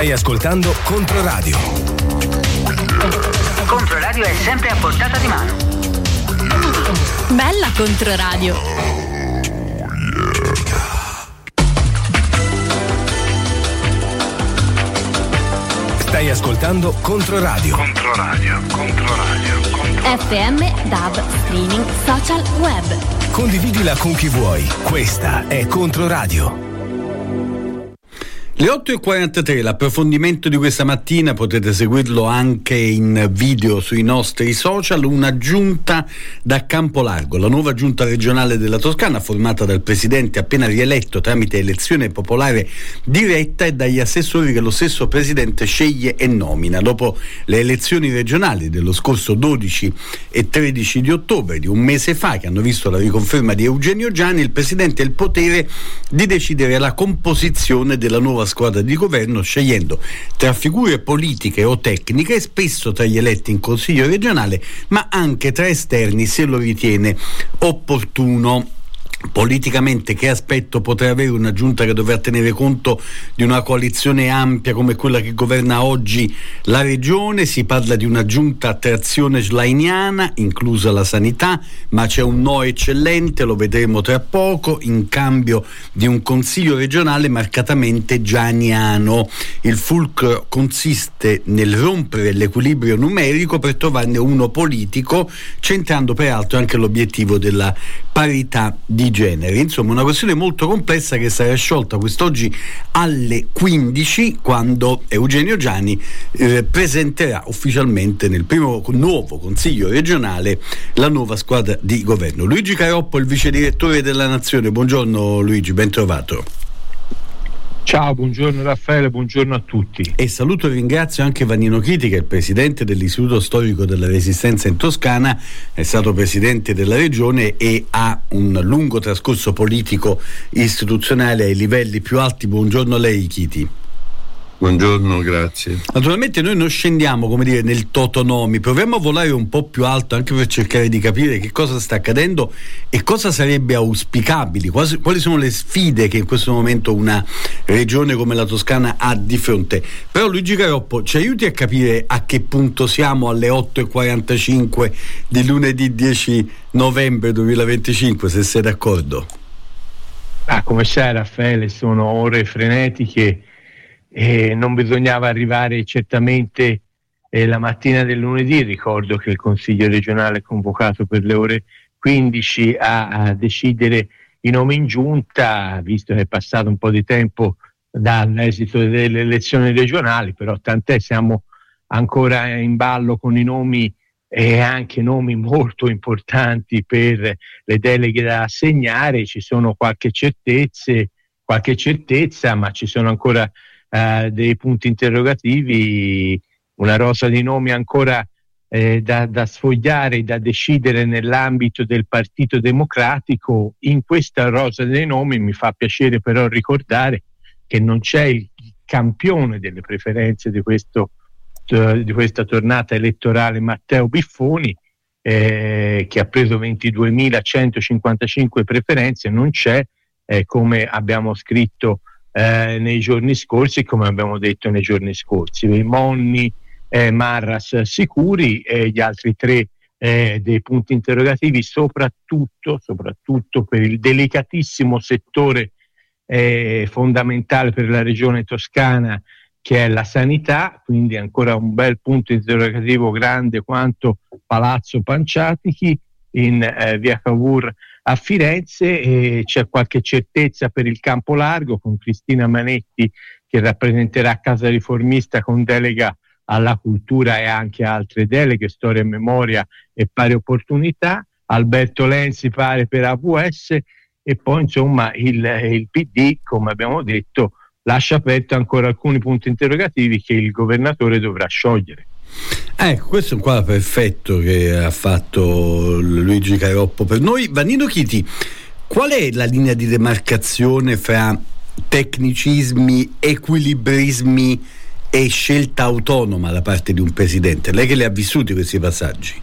Stai ascoltando Controradio. Controradio è sempre a portata di mano. Bella Controradio. Stai ascoltando Controradio. FM, DAB, streaming, social, web. Condividila con chi vuoi. Questa è Controradio. Le 8.43, l'approfondimento di questa mattina potete seguirlo anche in video sui nostri social. Una giunta da Campolargo, la nuova giunta regionale della Toscana, formata dal presidente appena rieletto tramite elezione popolare diretta e dagli assessori che lo stesso presidente sceglie e nomina. Dopo le elezioni regionali dello scorso 12 e 13 di ottobre, di un mese fa, che hanno visto la riconferma di Eugenio Giani, il presidente ha il potere di decidere la composizione della nuova squadra di governo, scegliendo tra figure politiche o tecniche, spesso tra gli eletti in consiglio regionale, ma anche tra esterni se lo ritiene opportuno. Politicamente che aspetto potrà avere una giunta che dovrà tenere conto di una coalizione ampia come quella che governa oggi la regione? Si parla di una giunta a trazione schleiniana, inclusa la sanità, ma c'è un no eccellente, lo vedremo tra poco, in cambio di un consiglio regionale marcatamente gianiano. Il fulcro consiste nel rompere l'equilibrio numerico per trovarne uno politico, centrando peraltro anche l'obiettivo della parità di genere. Insomma, una questione molto complessa che sarà sciolta quest'oggi alle 15, quando Eugenio Giani presenterà ufficialmente nel primo nuovo consiglio regionale la nuova squadra di governo. Luigi Caroppo, il vice direttore della Nazione. Buongiorno Luigi, ben trovato. Ciao, buongiorno Raffaele, buongiorno a tutti. E saluto e ringrazio anche Vannino Chiti, che è il presidente dell'Istituto Storico della Resistenza in Toscana, è stato presidente della regione e ha un lungo trascorso politico istituzionale ai livelli più alti. Buongiorno a lei, Chiti. Buongiorno, grazie. Naturalmente noi non scendiamo, come dire, nel totonomi, proviamo a volare un po' più alto anche per cercare di capire che cosa sta accadendo e cosa sarebbe auspicabile, quali sono le sfide che in questo momento una regione come la Toscana ha di fronte. Però Luigi Caroppo, ci aiuti a capire a che punto siamo alle 8.45 di lunedì 10 novembre 2025, se sei d'accordo. Come sai Raffaele, sono ore frenetiche e non bisognava arrivare certamente la mattina del lunedì. Ricordo che il Consiglio regionale è convocato per le ore 15 a decidere i nomi in giunta, visto che è passato un po' di tempo dall'esito delle elezioni regionali, però tant'è, siamo ancora in ballo con i nomi e anche nomi molto importanti per le deleghe da assegnare. Ci sono qualche certezza, ma ci sono ancora dei punti interrogativi, una rosa di nomi ancora da sfogliare, da decidere nell'ambito del Partito Democratico. In questa rosa dei nomi mi fa piacere però ricordare che non c'è il campione delle preferenze di questa tornata elettorale, Matteo Biffoni, che ha preso 22.155 preferenze. Non c'è, come abbiamo scritto nei giorni scorsi, come abbiamo detto nei giorni scorsi, Monni, Marras sicuri, gli altri tre dei punti interrogativi, soprattutto per il delicatissimo settore fondamentale per la regione toscana, che è la sanità. Quindi ancora un bel punto interrogativo grande quanto Palazzo Panciatichi in via Cavour a Firenze, e c'è qualche certezza per il Campolargo con Cristina Manetti, che rappresenterà Casa Riformista con delega alla cultura e anche altre deleghe, storia e memoria e pari opportunità. Alberto Lenzi pare per AVS, e poi insomma il PD, come abbiamo detto, lascia aperto ancora alcuni punti interrogativi che il governatore dovrà sciogliere. Ecco, questo è un quadro perfetto che ha fatto Luigi Caroppo per noi. Vannino Chiti, qual è la linea di demarcazione fra tecnicismi, equilibrismi e scelta autonoma da parte di un presidente? Lei che le ha vissuti questi passaggi.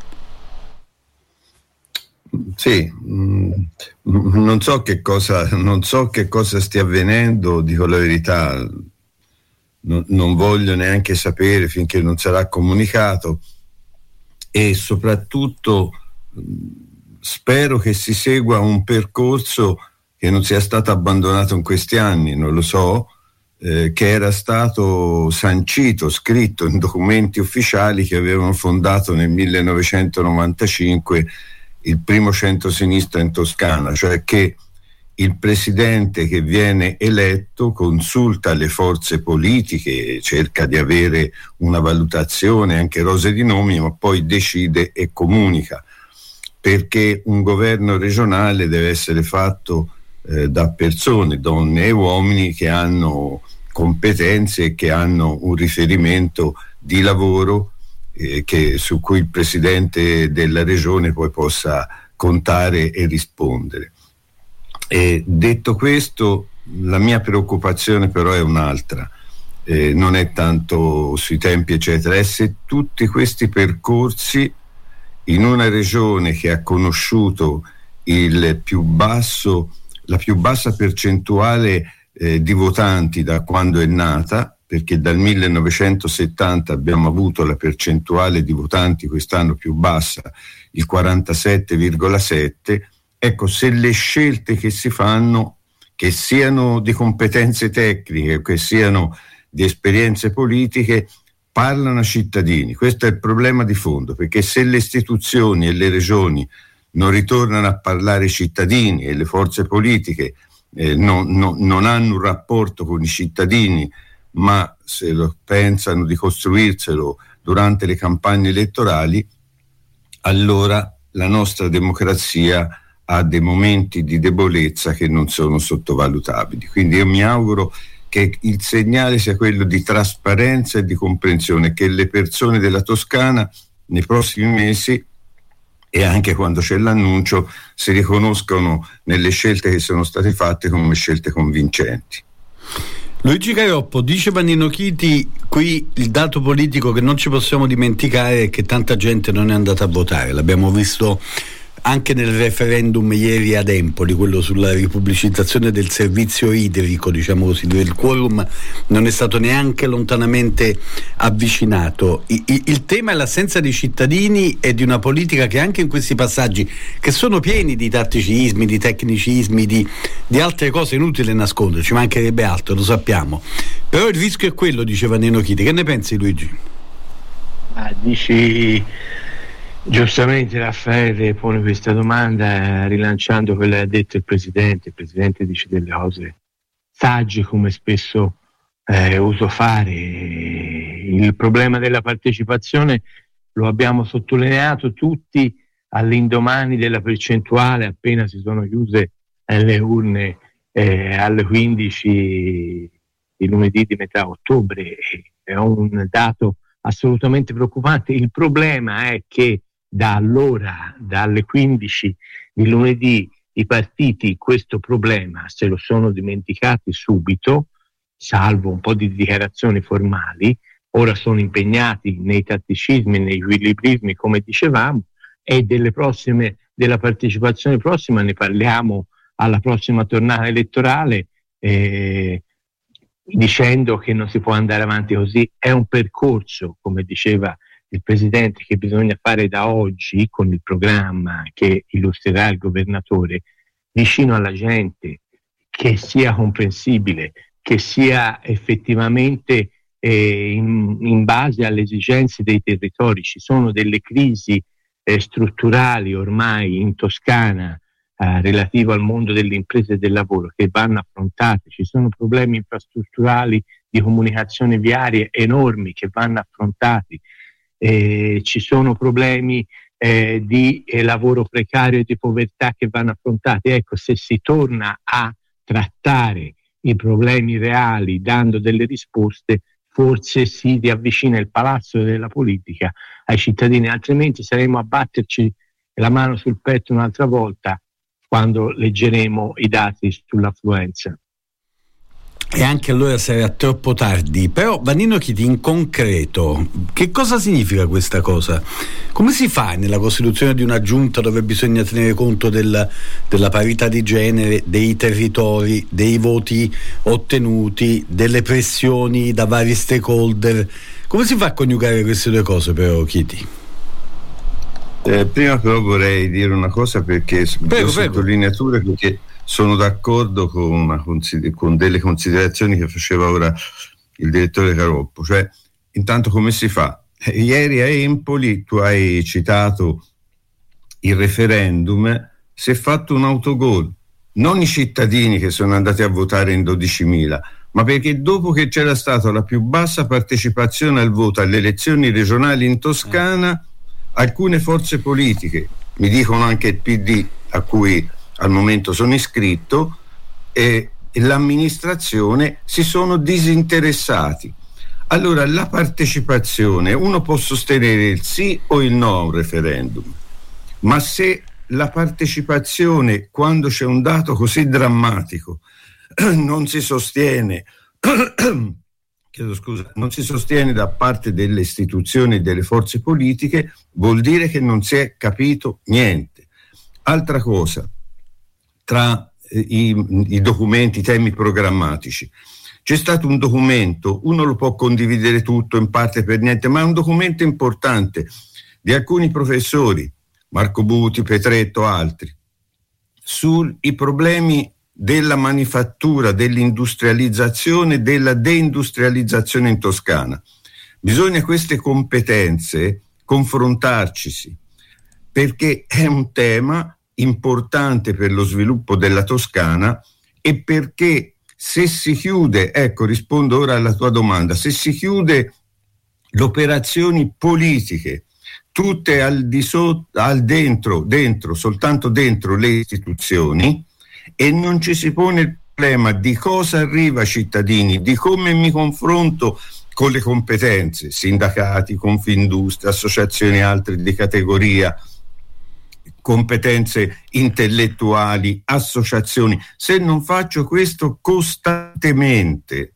Sì, non so che cosa stia avvenendo, dico la verità. non voglio neanche sapere finché non sarà comunicato, e soprattutto spero che si segua un percorso che non sia stato abbandonato in questi anni, non lo so, che era stato sancito, scritto in documenti ufficiali che avevano fondato nel 1995 il primo centro-sinistra in Toscana, cioè che il presidente che viene eletto consulta le forze politiche, cerca di avere una valutazione, anche rose di nomi, ma poi decide e comunica, perché un governo regionale deve essere fatto da persone, donne e uomini che hanno competenze e che hanno un riferimento di lavoro su cui il presidente della regione poi possa contare e rispondere. E detto questo, la mia preoccupazione però è un'altra, non è tanto sui tempi eccetera, è se tutti questi percorsi in una regione che ha conosciuto la più bassa percentuale di votanti da quando è nata, perché dal 1970 abbiamo avuto la percentuale di votanti quest'anno più bassa, il 47,7%. Ecco, se le scelte che si fanno, che siano di competenze tecniche, che siano di esperienze politiche, parlano ai cittadini. Questo è il problema di fondo, perché se le istituzioni e le regioni non ritornano a parlare ai cittadini e le forze politiche non hanno un rapporto con i cittadini, ma se lo pensano di costruirselo durante le campagne elettorali, allora la nostra democrazia ha dei momenti di debolezza che non sono sottovalutabili. Quindi io mi auguro che il segnale sia quello di trasparenza e di comprensione, che le persone della Toscana nei prossimi mesi e anche quando c'è l'annuncio si riconoscono nelle scelte che sono state fatte come scelte convincenti. Luigi Caioppo, dice Vannino Chiti, qui il dato politico che non ci possiamo dimenticare è che tanta gente non è andata a votare, l'abbiamo visto anche nel referendum ieri ad Empoli, quello sulla ripubblicizzazione del servizio idrico, diciamo così, dove il quorum non è stato neanche lontanamente avvicinato. Il tema è l'assenza di cittadini e di una politica che anche in questi passaggi, che sono pieni di tatticismi, di tecnicismi, di altre cose, inutile nasconderci, mancherebbe altro, lo sappiamo, però il rischio è quello, diceva Nino Chiti. Che ne pensi, Luigi? Dici giustamente, Raffaele pone questa domanda rilanciando quello che ha detto il Presidente. Il Presidente dice delle cose sagge, come spesso uso fare. Il problema della partecipazione lo abbiamo sottolineato tutti all'indomani della percentuale, appena si sono chiuse le urne alle 15 di lunedì di metà ottobre. È un dato assolutamente preoccupante. Il problema è che da allora, dalle 15 di lunedì, i partiti questo problema se lo sono dimenticati subito, salvo un po' di dichiarazioni formali. Ora sono impegnati nei tatticismi, nei equilibrismi, come dicevamo, e della partecipazione prossima ne parliamo alla prossima tornata elettorale, dicendo che non si può andare avanti così. È un percorso, come diceva il Presidente, che bisogna fare da oggi con il programma che illustrerà il Governatore, vicino alla gente, che sia comprensibile, che sia effettivamente in base alle esigenze dei territori. Ci sono delle crisi strutturali ormai in Toscana relativo al mondo delle imprese e del lavoro che vanno affrontate, ci sono problemi infrastrutturali di comunicazione viarie enormi che vanno affrontati, ci sono problemi di lavoro precario e di povertà che vanno affrontati. Ecco, se si torna a trattare i problemi reali dando delle risposte, forse si riavvicina il palazzo della politica ai cittadini, altrimenti saremo a batterci la mano sul petto un'altra volta quando leggeremo i dati sull'affluenza. E anche allora sarà troppo tardi. Però Vannino Chiti, in concreto, che cosa significa questa cosa? Come si fa nella costituzione di una giunta dove bisogna tenere conto della parità di genere, dei territori, dei voti ottenuti, delle pressioni da vari stakeholder? Come si fa a coniugare queste due cose, però, Chiti? Prima però vorrei dire una cosa, perché sottolineature, perché sono d'accordo con delle considerazioni che faceva ora il direttore Caroppo. Cioè, intanto come si fa? Ieri a Empoli, tu hai citato il referendum, si è fatto un autogol, non i cittadini che sono andati a votare in 12.000, ma perché dopo che c'era stata la più bassa partecipazione al voto alle elezioni regionali in Toscana, alcune forze politiche, mi dicono anche il PD, a cui al momento sono iscritto, e l'amministrazione si sono disinteressati. Allora, la partecipazione, uno può sostenere il sì o il no a un referendum, ma se la partecipazione, quando c'è un dato così drammatico, non si sostiene non si sostiene da parte delle istituzioni e delle forze politiche, vuol dire che non si è capito niente. Altra cosa, tra i documenti, i temi programmatici, c'è stato un documento, uno lo può condividere tutto, in parte per niente, ma è un documento importante di alcuni professori, Marco Buti, Petretto, altri, sui problemi della manifattura, dell'industrializzazione, della deindustrializzazione in Toscana. Bisogna queste competenze confrontarcisi, perché è un tema importante per lo sviluppo della Toscana, e perché se si chiude, ecco, rispondo ora alla tua domanda, se si chiude le operazioni politiche tutte dentro, soltanto dentro le istituzioni, e non ci si pone il problema di cosa arriva ai cittadini, di come mi confronto con le competenze, sindacati, Confindustria, associazioni altre di categoria, competenze intellettuali, associazioni. Se non faccio questo costantemente,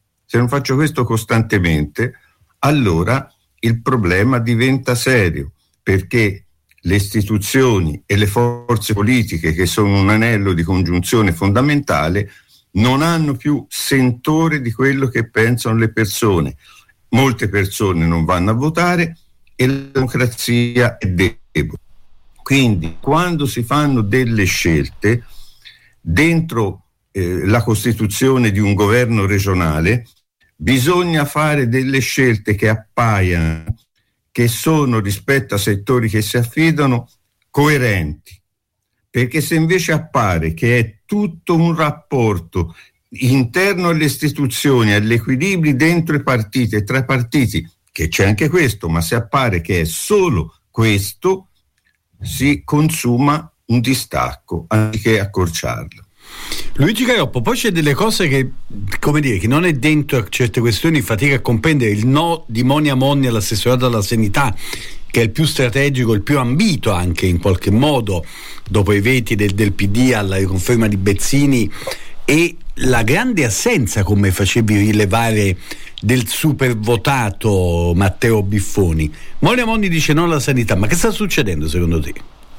allora il problema diventa serio, perché le istituzioni e le forze politiche, che sono un anello di congiunzione fondamentale, non hanno più sentore di quello che pensano le persone. Molte persone non vanno a votare e la democrazia è debole. Quindi, quando si fanno delle scelte dentro la costituzione di un governo regionale, bisogna fare delle scelte che appaiano, che sono, rispetto a settori che si affidano, coerenti. Perché se invece appare che è tutto un rapporto interno alle istituzioni, agli equilibri dentro i partiti e tra i partiti, che c'è anche questo, ma se appare che è solo questo, si consuma un distacco anziché accorciarlo. Luigi Caroppo, poi c'è delle cose che, come dire, che non è dentro a certe questioni, fatica a comprendere. Il no di Monia Monni all'assessorato alla sanità, che è il più strategico, il più ambito anche in qualche modo, dopo i veti del PD alla riconferma di Bezzini, e la grande assenza, come facevi rilevare, del supervotato Matteo Biffoni. Monia Monni dice no alla sanità, ma che sta succedendo secondo te?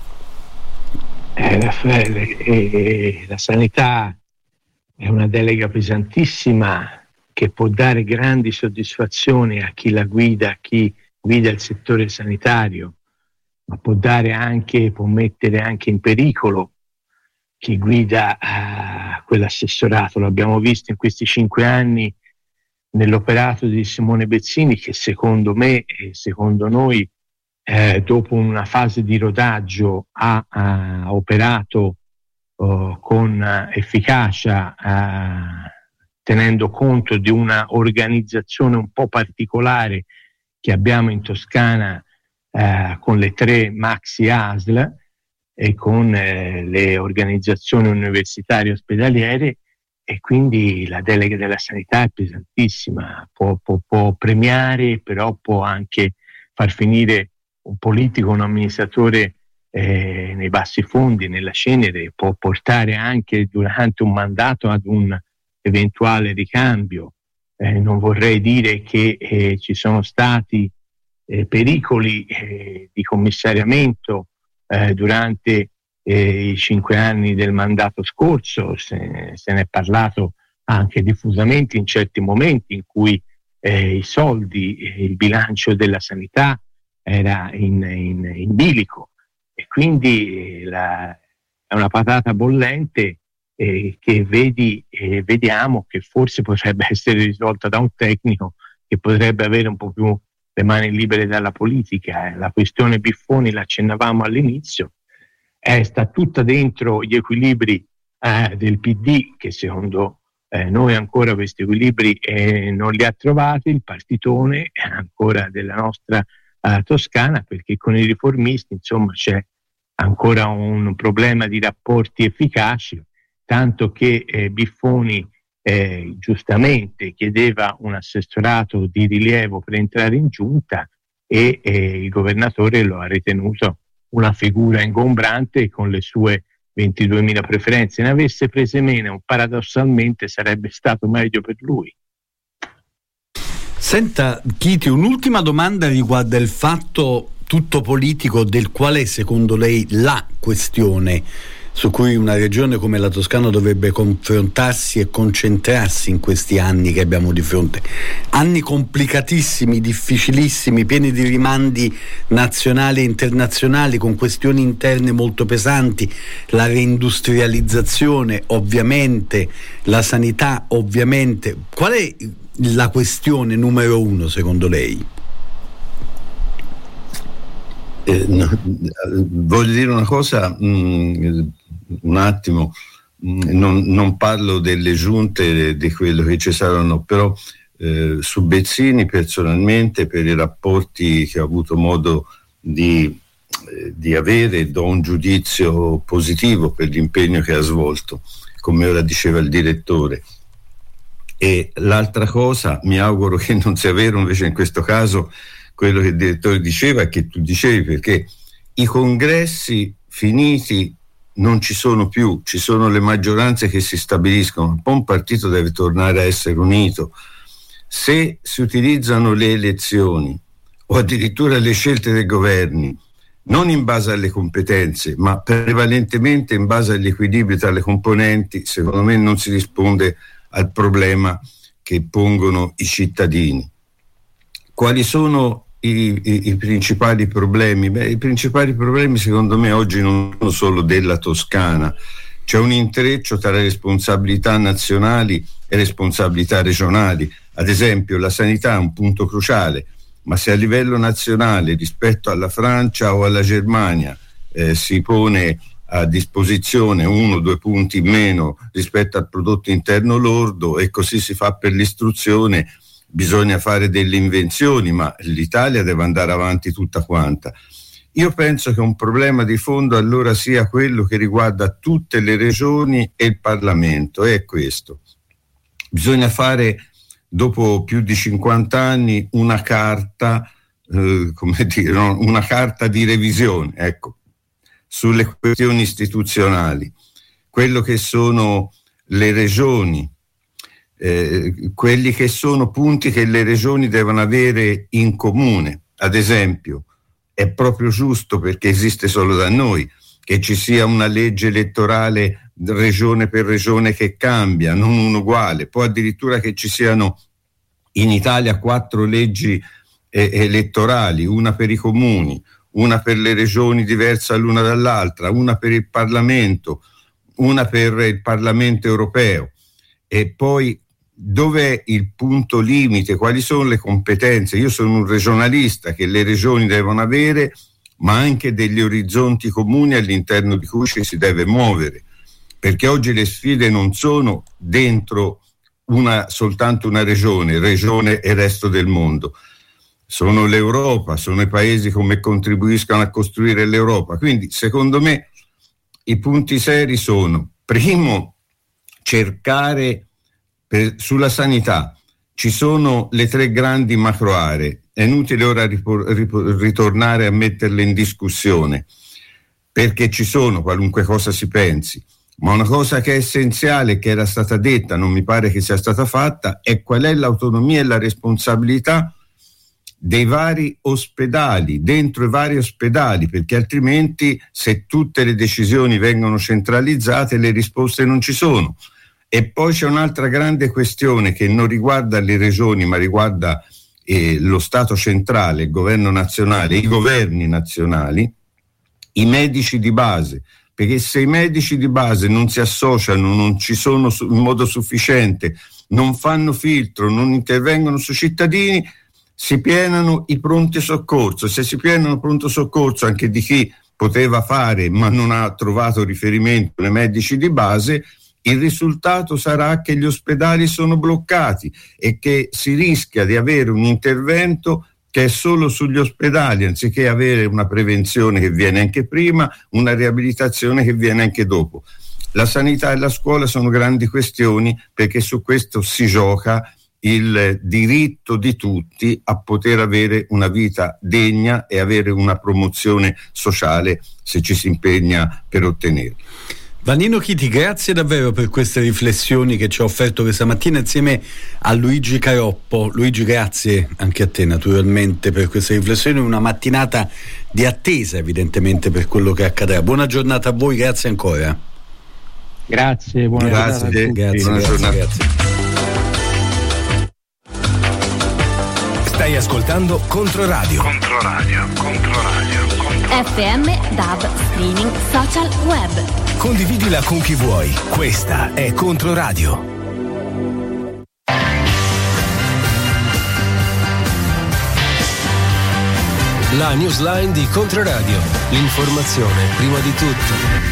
Raffaele, la sanità è una delega pesantissima che può dare grandi soddisfazioni a chi la guida, a chi guida il settore sanitario, ma può mettere anche in pericolo chi guida quell'assessorato. L'abbiamo visto in questi 5 anni nell'operato di Simone Bezzini, che secondo me e secondo noi dopo una fase di rodaggio ha operato con efficacia, tenendo conto di una organizzazione un po' particolare che abbiamo in Toscana con le 3 maxi ASL e con le organizzazioni universitarie ospedaliere, e quindi la delega della sanità è pesantissima, può premiare, però può anche far finire un politico, un amministratore nei bassi fondi, nella cenere, può portare anche durante un mandato ad un eventuale ricambio. Non vorrei dire che ci sono stati pericoli di commissariamento durante i 5 anni del mandato scorso. Se ne è parlato anche diffusamente in certi momenti in cui i soldi, il bilancio della sanità era in bilico, e quindi è una patata bollente che vediamo che forse potrebbe essere risolta da un tecnico che potrebbe avere un po' più le mani libere dalla politica. La questione Biffoni, l'accennavamo all'inizio, sta tutta dentro gli equilibri del PD, che secondo noi ancora questi equilibri non li ha trovati, il partitone ancora della nostra Toscana, perché con i riformisti insomma c'è ancora un problema di rapporti efficaci, tanto che Biffoni giustamente chiedeva un assessorato di rilievo per entrare in giunta e il governatore lo ha ritenuto una figura ingombrante con le sue 22.000 preferenze. Ne avesse prese meno, paradossalmente sarebbe stato meglio per lui. Senta Chiti, un'ultima domanda riguarda il fatto tutto politico del qual è secondo lei la questione su cui una regione come la Toscana dovrebbe confrontarsi e concentrarsi in questi anni che abbiamo di fronte. Anni complicatissimi, difficilissimi, pieni di rimandi nazionali e internazionali, con questioni interne molto pesanti, la reindustrializzazione ovviamente, la sanità ovviamente. Qual è la questione numero uno secondo lei? Voglio dire una cosa, un attimo, non parlo delle giunte, di quello che ci saranno, però su Bezzini personalmente, per i rapporti che ho avuto modo di avere, do un giudizio positivo per l'impegno che ha svolto, come ora diceva il direttore. E l'altra cosa, mi auguro che non sia vero invece in questo caso quello che il direttore diceva e che tu dicevi, perché i congressi finiti non ci sono più, ci sono le maggioranze che si stabiliscono. Un po' un partito deve tornare a essere unito. Se si utilizzano le elezioni o addirittura le scelte dei governi non in base alle competenze, ma prevalentemente in base agli equilibri tra le componenti, secondo me non si risponde al problema che pongono i cittadini. Quali sono i principali problemi? I principali problemi secondo me oggi non sono solo della Toscana, c'è un intreccio tra le responsabilità nazionali e responsabilità regionali. Ad esempio la sanità è un punto cruciale, ma se a livello nazionale rispetto alla Francia o alla Germania si pone a disposizione 1 o 2 punti in meno rispetto al prodotto interno lordo, e così si fa per l'istruzione, bisogna fare delle invenzioni, ma l'Italia deve andare avanti tutta quanta. Io penso che un problema di fondo allora sia quello che riguarda tutte le regioni e il Parlamento, è questo. Bisogna fare, dopo più di 50 anni, una carta, una carta di revisione, ecco, sulle questioni istituzionali, quello che sono le regioni, quelli che sono punti che le regioni devono avere in comune. Ad esempio, è proprio giusto, perché esiste solo da noi, che ci sia una legge elettorale regione per regione che cambia, non uno uguale. Poi addirittura che ci siano in Italia 4 leggi elettorali, una per i comuni, una per le regioni diversa l'una dall'altra, una per il Parlamento, una per il Parlamento europeo. E poi dov'è il punto limite? Quali sono le competenze? Io sono un regionalista, che le regioni devono avere, ma anche degli orizzonti comuni all'interno di cui ci si deve muovere, perché oggi le sfide non sono dentro soltanto una regione e il resto del mondo. Sono l'Europa, sono i paesi come contribuiscono a costruire l'Europa. Quindi secondo me i punti seri sono: primo, cercare sulla sanità ci sono le 3 grandi macro aree, è inutile ora ritornare a metterle in discussione, perché ci sono, qualunque cosa si pensi. Ma una cosa che è essenziale, che era stata detta, non mi pare che sia stata fatta, è qual è l'autonomia e la responsabilità dei vari ospedali, dentro i vari ospedali, perché altrimenti, se tutte le decisioni vengono centralizzate, le risposte non ci sono. E poi c'è un'altra grande questione che non riguarda le regioni, ma riguarda lo Stato centrale, il governo nazionale, i governi nazionali, i medici di base. Perché se i medici di base non si associano, non ci sono in modo sufficiente, non fanno filtro, non intervengono sui cittadini, si pienano i pronti soccorso. Se si pienano pronto soccorso anche di chi poteva fare ma non ha trovato riferimento nei medici di base, il risultato sarà che gli ospedali sono bloccati e che si rischia di avere un intervento che è solo sugli ospedali, anziché avere una prevenzione che viene anche prima, una riabilitazione che viene anche dopo. La sanità e la scuola sono grandi questioni, perché su questo si gioca il diritto di tutti a poter avere una vita degna e avere una promozione sociale se ci si impegna per ottenerla. Vannino Chiti, grazie davvero per queste riflessioni che ci ha offerto questa mattina insieme a Luigi Caroppo. Luigi, grazie anche a te naturalmente per queste riflessioni, una mattinata di attesa evidentemente per quello che accadrà. Buona giornata a voi, grazie ancora. Grazie, buona giornata a tutti. Grazie. Stai ascoltando Controradio. FM, DAB, streaming, social, web. Condividila con chi vuoi. Questa è Controradio. La newsline di Controradio. L'informazione prima di tutto.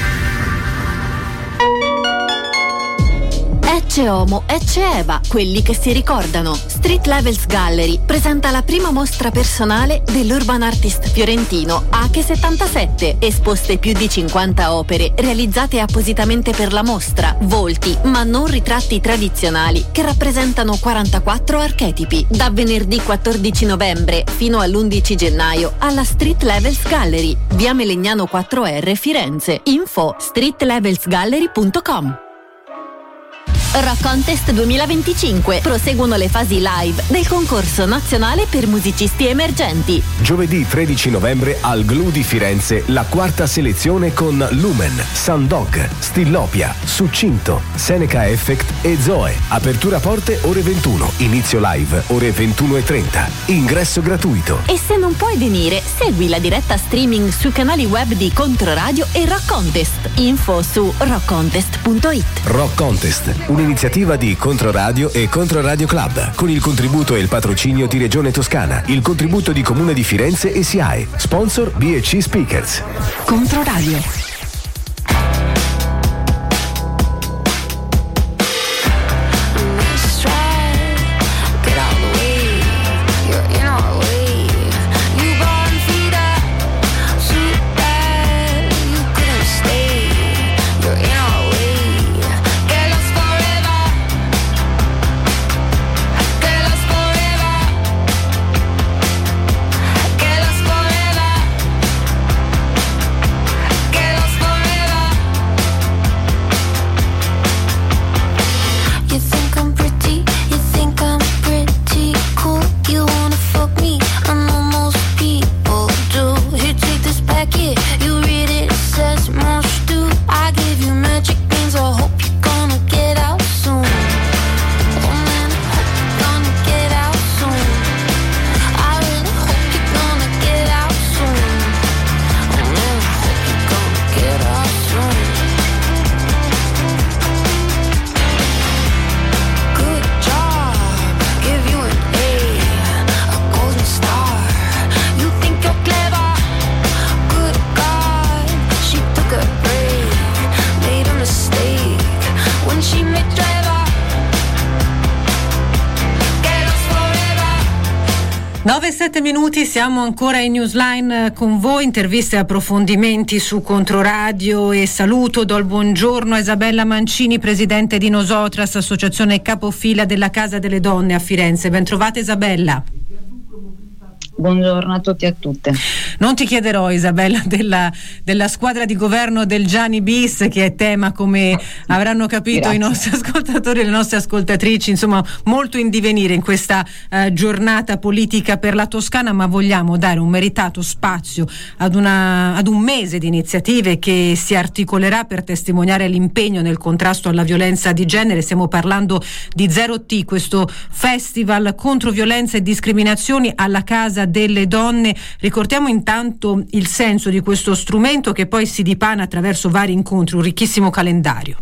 Ecce Homo, Ecce Eva, quelli che si ricordano. Street Levels Gallery presenta la prima mostra personale dell'urban artist fiorentino Ache 77, esposte più di 50 opere realizzate appositamente per la mostra, volti ma non ritratti tradizionali che rappresentano 44 archetipi. Da venerdì 14 novembre fino all'11 gennaio alla Street Levels Gallery, via Melegnano 4R, Firenze. Info streetlevelsgallery.com. Rock Contest 2025. Proseguono le fasi live del concorso nazionale per musicisti emergenti. Giovedì 13 novembre al Glu di Firenze la quarta selezione con Lumen, Sundog, Stillopia, Succinto, Seneca Effect e Zoe. Apertura porte ore 21, inizio live ore 21:30. Ingresso gratuito. E se non puoi venire, segui la diretta streaming sui canali web di Controradio e Rock Contest. Info su rockcontest.it. Rock Contest, un'iniziativa di Controradio e Controradio Club, con il contributo e il patrocinio di Regione Toscana, il contributo di Comune di Firenze e SIAE. Sponsor B&C Speakers. Controradio. Minuti, siamo ancora in Newsline con voi, interviste e approfondimenti su Controradio, e saluto, do il buongiorno a Isabella Mancini, presidente di Nosotras, associazione capofila della Casa delle Donne a Firenze. Ben trovata Isabella. Buongiorno a tutti e a tutte. Non ti chiederò, Isabella, della squadra di governo del Gianni bis, che è tema, come avranno capito i nostri ascoltatori e le nostre ascoltatrici, insomma molto in divenire in questa giornata politica per la Toscana, ma vogliamo dare un meritato spazio ad un mese di iniziative che si articolerà per testimoniare l'impegno nel contrasto alla violenza di genere. Stiamo parlando di 0T, questo festival contro violenza e discriminazioni alla Casa delle Donne. Ricordiamo intanto il senso di questo strumento, che poi si dipana attraverso vari incontri, un ricchissimo calendario.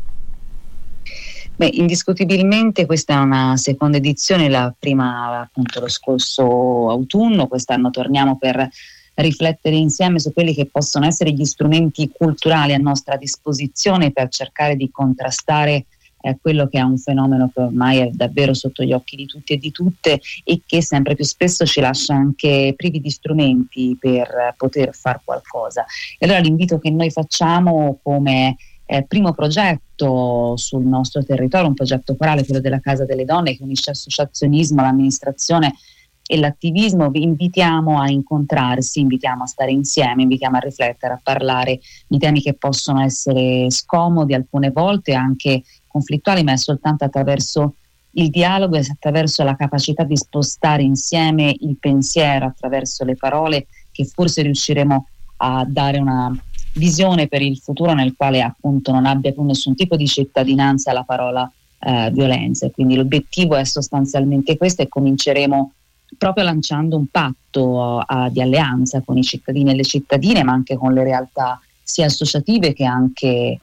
Indiscutibilmente questa è una seconda edizione, la prima appunto lo scorso autunno. Quest'anno torniamo per riflettere insieme su quelli che possono essere gli strumenti culturali a nostra disposizione per cercare di contrastare quello che è un fenomeno che ormai è davvero sotto gli occhi di tutti e di tutte, e che sempre più spesso ci lascia anche privi di strumenti per poter far qualcosa. E allora l'invito che noi facciamo come primo progetto sul nostro territorio, un progetto corale, quello della Casa delle Donne, che unisce associazionismo, l'amministrazione e l'attivismo. Vi invitiamo a incontrarsi, invitiamo a stare insieme, invitiamo a riflettere, a parlare di temi che possono essere scomodi, alcune volte anche conflittuali, ma è soltanto attraverso il dialogo e attraverso la capacità di spostare insieme il pensiero, attraverso le parole, che forse riusciremo a dare una visione per il futuro nel quale appunto non abbia più nessun tipo di cittadinanza la parola violenza. E quindi l'obiettivo è sostanzialmente questo, e cominceremo proprio lanciando un patto di alleanza con i cittadini e le cittadine, ma anche con le realtà sia associative che anche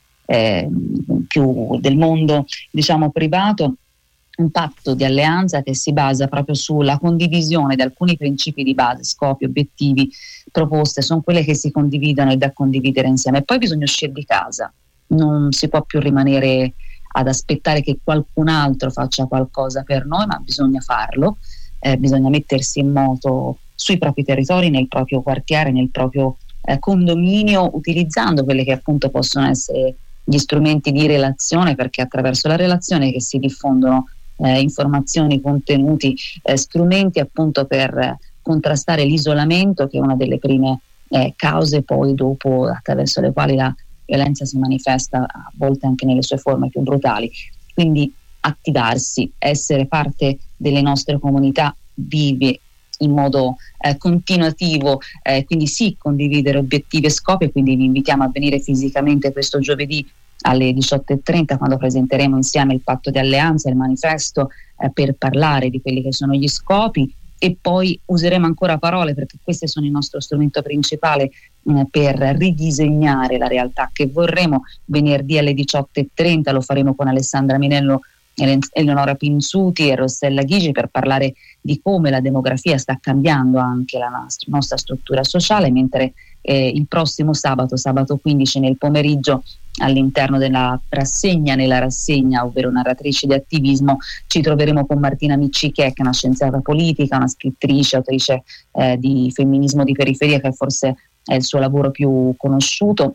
più del mondo, diciamo, privato. Un patto di alleanza che si basa proprio sulla condivisione di alcuni principi di base, scopi, obiettivi, proposte, sono quelle che si condividono e da condividere insieme. E poi bisogna uscire di casa, non si può più rimanere ad aspettare che qualcun altro faccia qualcosa per noi, ma bisogna farlo, bisogna mettersi in moto sui propri territori, nel proprio quartiere, nel proprio condominio, utilizzando quelle che appunto possono essere gli strumenti di relazione, perché attraverso la relazione che si diffondono informazioni, contenuti, strumenti appunto per contrastare l'isolamento, che è una delle prime cause poi dopo attraverso le quali la violenza si manifesta, a volte anche nelle sue forme più brutali. Quindi attivarsi, essere parte delle nostre comunità vive in modo continuativo, quindi sì, condividere obiettivi e scopi. E quindi vi invitiamo a venire fisicamente questo giovedì alle 18:30, quando presenteremo insieme il patto di alleanza, il manifesto, per parlare di quelli che sono gli scopi, e poi useremo ancora parole, perché questi sono il nostro strumento principale per ridisegnare la realtà che vorremmo. Venerdì alle 18:30 lo faremo con Alessandra Minello, Eleonora Pinzuti e Rossella Ghigi, per parlare di come la demografia sta cambiando anche la nostra struttura sociale, mentre il prossimo sabato 15 nel pomeriggio, all'interno della nella rassegna, ovvero narratrici di attivismo, ci troveremo con Martina Miccichè, che è una scienziata politica, una scrittrice, autrice di Femminismo di periferia, che forse è il suo lavoro più conosciuto.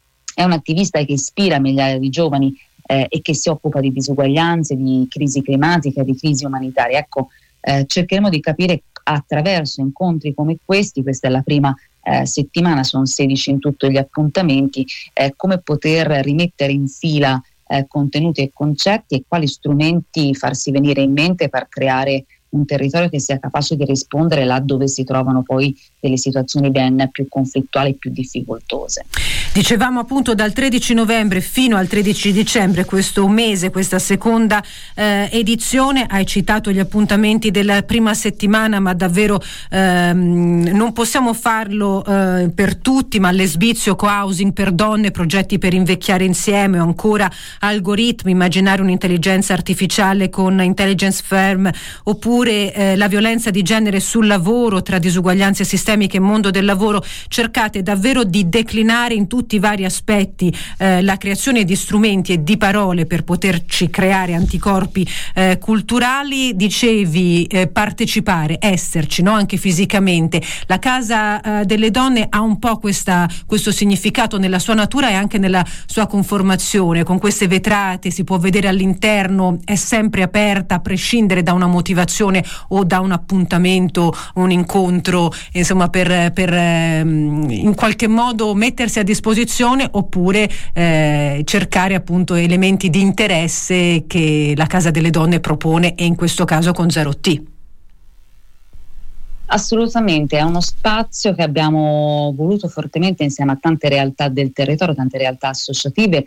È un'attivista che ispira migliaia di giovani e che si occupa di disuguaglianze, di crisi climatica, di crisi umanitaria. Ecco, cercheremo di capire attraverso incontri come questi, questa è la prima settimana, sono 16 in tutto gli appuntamenti, come poter rimettere in fila contenuti e concetti, e quali strumenti farsi venire in mente per creare un territorio che sia capace di rispondere là dove si trovano poi delle situazioni ben più conflittuali e più difficoltose. Dicevamo appunto dal 13 novembre fino al 13 dicembre, questo mese, questa seconda edizione. Hai citato gli appuntamenti della prima settimana, ma davvero non possiamo farlo per tutti, ma l'esbizio, co-housing per donne, progetti per invecchiare insieme, o ancora algoritmi, immaginare un'intelligenza artificiale con intelligence firm, oppure la violenza di genere sul lavoro, tra disuguaglianze sistemiche e mondo del lavoro. Cercate davvero di declinare in tutti i vari aspetti la creazione di strumenti e di parole per poterci creare anticorpi culturali. Dicevi partecipare, esserci, no? Anche fisicamente. La Casa delle Donne ha un po' questo significato nella sua natura e anche nella sua conformazione. Con queste vetrate si può vedere all'interno, è sempre aperta a prescindere da una motivazione disposizione o da un appuntamento, un incontro, insomma, per in qualche modo mettersi a disposizione, oppure cercare appunto elementi di interesse che la Casa delle Donne propone, e in questo caso con 0T. Assolutamente, è uno spazio che abbiamo voluto fortemente insieme a tante realtà del territorio, tante realtà associative.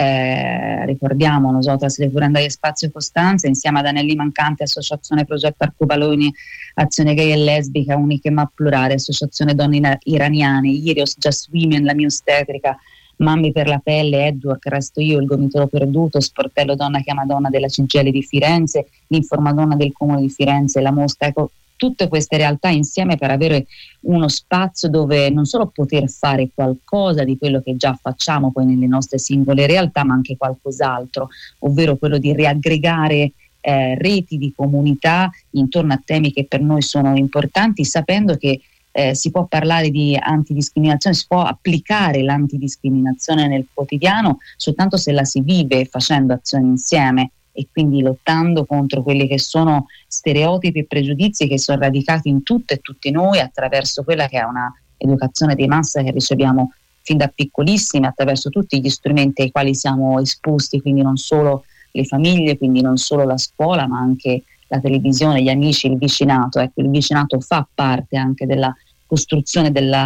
Ricordiamo Nosotras le Curandaie Spazio Costanza, insieme ad Anelli Mancante, Associazione Progetto Arcobaloni, Azione Gay e Lesbica, Uniche ma Plurale, Associazione Donne Iraniane, Irios, Just Women, La Mia Ostetrica, Mammi per la Pelle, Edwork, Resto Io, Il Gomitolo Perduto, Sportello Donna Chiama Donna della CGIL di Firenze, l'Informadonna del Comune di Firenze, La Mosca. Ecco, tutte queste realtà insieme per avere uno spazio dove non solo poter fare qualcosa di quello che già facciamo poi nelle nostre singole realtà, ma anche qualcos'altro, ovvero quello di riaggregare reti di comunità intorno a temi che per noi sono importanti, sapendo che si può parlare di antidiscriminazione, si può applicare l'antidiscriminazione nel quotidiano soltanto se la si vive facendo azioni insieme, e quindi lottando contro quelli che sono stereotipi e pregiudizi che sono radicati in tutte e tutti noi, attraverso quella che è una educazione di massa che riceviamo fin da piccolissimi, attraverso tutti gli strumenti ai quali siamo esposti, quindi non solo le famiglie, quindi non solo la scuola, ma anche la televisione, gli amici, il vicinato. Ecco, il vicinato fa parte anche della costruzione della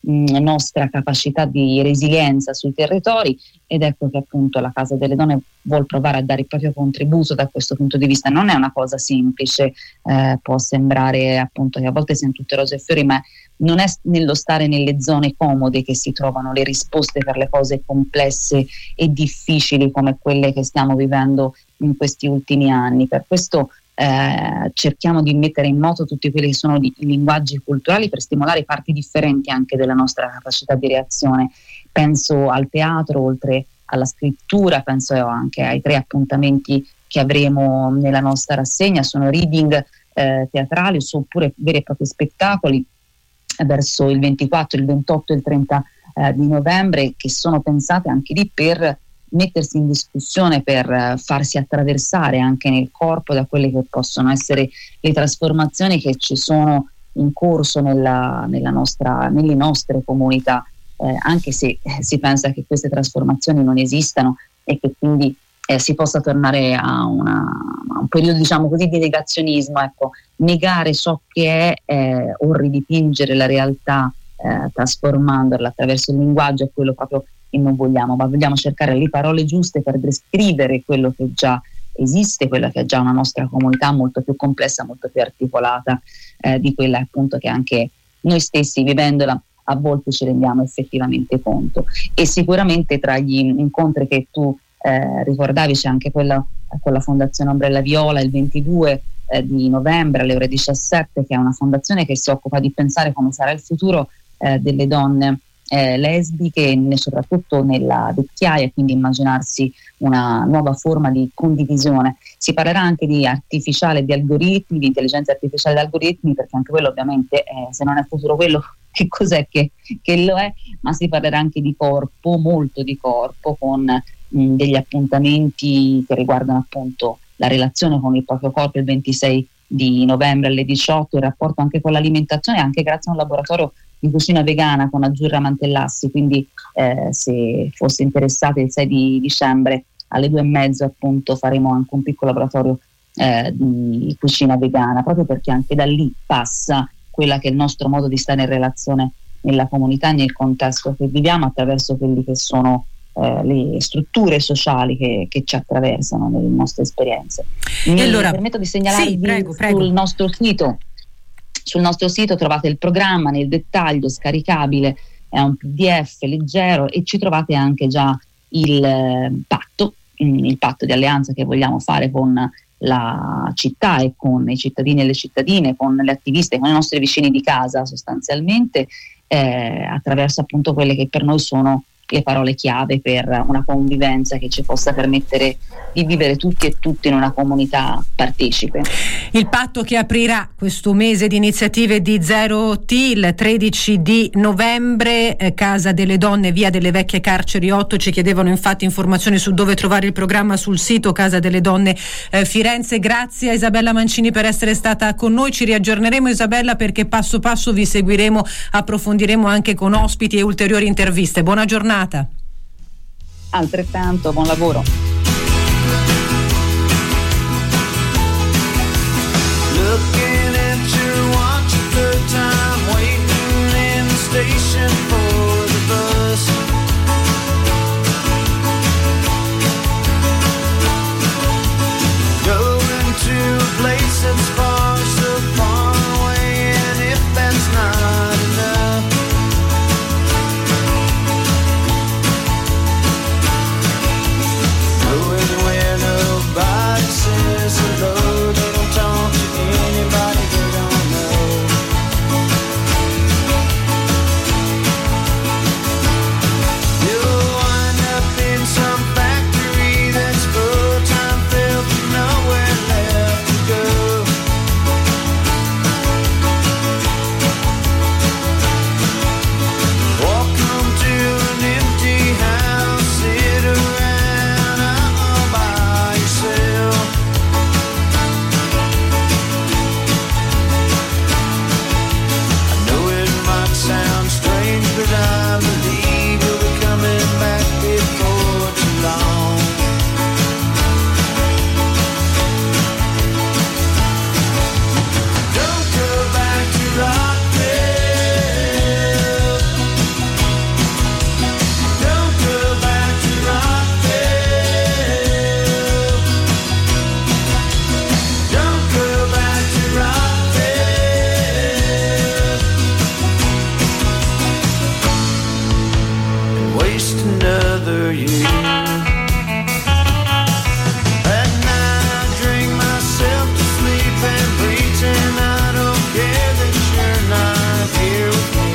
nostra capacità di resilienza sui territori, ed ecco che appunto la Casa delle Donne vuol provare a dare il proprio contributo da questo punto di vista. Non è una cosa semplice, può sembrare appunto che a volte siano tutte rose e fiori, ma non è nello stare nelle zone comode che si trovano le risposte per le cose complesse e difficili come quelle che stiamo vivendo in questi ultimi anni. Per questo cerchiamo di mettere in moto tutti quelli che sono i linguaggi culturali per stimolare parti differenti anche della nostra capacità di reazione. Penso al teatro, oltre alla scrittura, penso anche ai 3 appuntamenti che avremo nella nostra rassegna. Sono reading teatrali oppure veri e propri spettacoli verso il 24, il 28 e il 30 di novembre, che sono pensate anche lì per mettersi in discussione, per farsi attraversare anche nel corpo da quelle che possono essere le trasformazioni che ci sono in corso nelle nostre comunità, anche se si pensa che queste trasformazioni non esistano e che quindi si possa tornare a un periodo, diciamo così, di negazionismo. Ecco, negare ciò che è o ridipingere la realtà trasformandola attraverso il linguaggio è quello proprio che non vogliamo, ma vogliamo cercare le parole giuste per descrivere quello che già esiste, quella che è già una nostra comunità molto più complessa, molto più articolata di quella appunto che anche noi stessi vivendola a volte ci rendiamo effettivamente conto. E sicuramente tra gli incontri che tu ricordavi c'è anche quella con la Fondazione Ombrella Viola il 22 di novembre alle ore 17, che è una fondazione che si occupa di pensare come sarà il futuro delle donne lesbiche, soprattutto nella vecchiaia, quindi immaginarsi una nuova forma di condivisione. Si parlerà anche di artificiale, di algoritmi, di intelligenza artificiale di algoritmi, perché anche quello ovviamente se non è futuro quello, che cos'è che lo è? Ma si parlerà anche di corpo, molto di corpo, con degli appuntamenti che riguardano appunto la relazione con il proprio corpo il 26 di novembre alle 18, il rapporto anche con l'alimentazione, anche grazie a un laboratorio di cucina vegana con Azzurra Mantellassi, quindi se fosse interessati il 6 di dicembre alle 2:30 appunto faremo anche un piccolo laboratorio di cucina vegana, proprio perché anche da lì passa quella che è il nostro modo di stare in relazione nella comunità, nel contesto che viviamo, attraverso quelli che sono le strutture sociali che ci attraversano nelle nostre esperienze. Mi permetto di segnalarvi sì, prego. Sul nostro sito trovate il programma nel dettaglio, scaricabile, è un PDF leggero, e ci trovate anche già il patto di alleanza che vogliamo fare con la città e con i cittadini e le cittadine, con le attiviste, con i nostri vicini di casa sostanzialmente, attraverso appunto quelle che per noi sono le parole chiave per una convivenza che ci possa permettere di vivere tutti e tutte in una comunità partecipe. Il patto che aprirà questo mese di iniziative di Zero T il 13 di novembre, Casa delle Donne, via delle Vecchie Carceri 8. Ci chiedevano infatti informazioni su dove trovare il programma sul sito Casa delle Donne Firenze. Grazie a Isabella Mancini per essere stata con noi. Ci riaggiorneremo, Isabella, perché passo passo vi seguiremo, approfondiremo anche con ospiti e ulteriori interviste. Buona giornata. Altrettanto, buon lavoro. Looking at your watch, third time waiting in the station for the bus. Going to a place that's far, so far away, and if that's not enough, going where nobody says hello, they don't talk to anybody they don't know. You'll wind up in some factory that's full-time filled with nowhere left to go. Walk home to an empty house, sit around all by yourself. I know it might sound strange, but I believe you'll be coming back before too long. Don't go back to Rockville. Don't go back to Rockville. Don't go back to Rockville and waste another year. At night I drink myself to sleep and pretend I don't care that you're not here with me.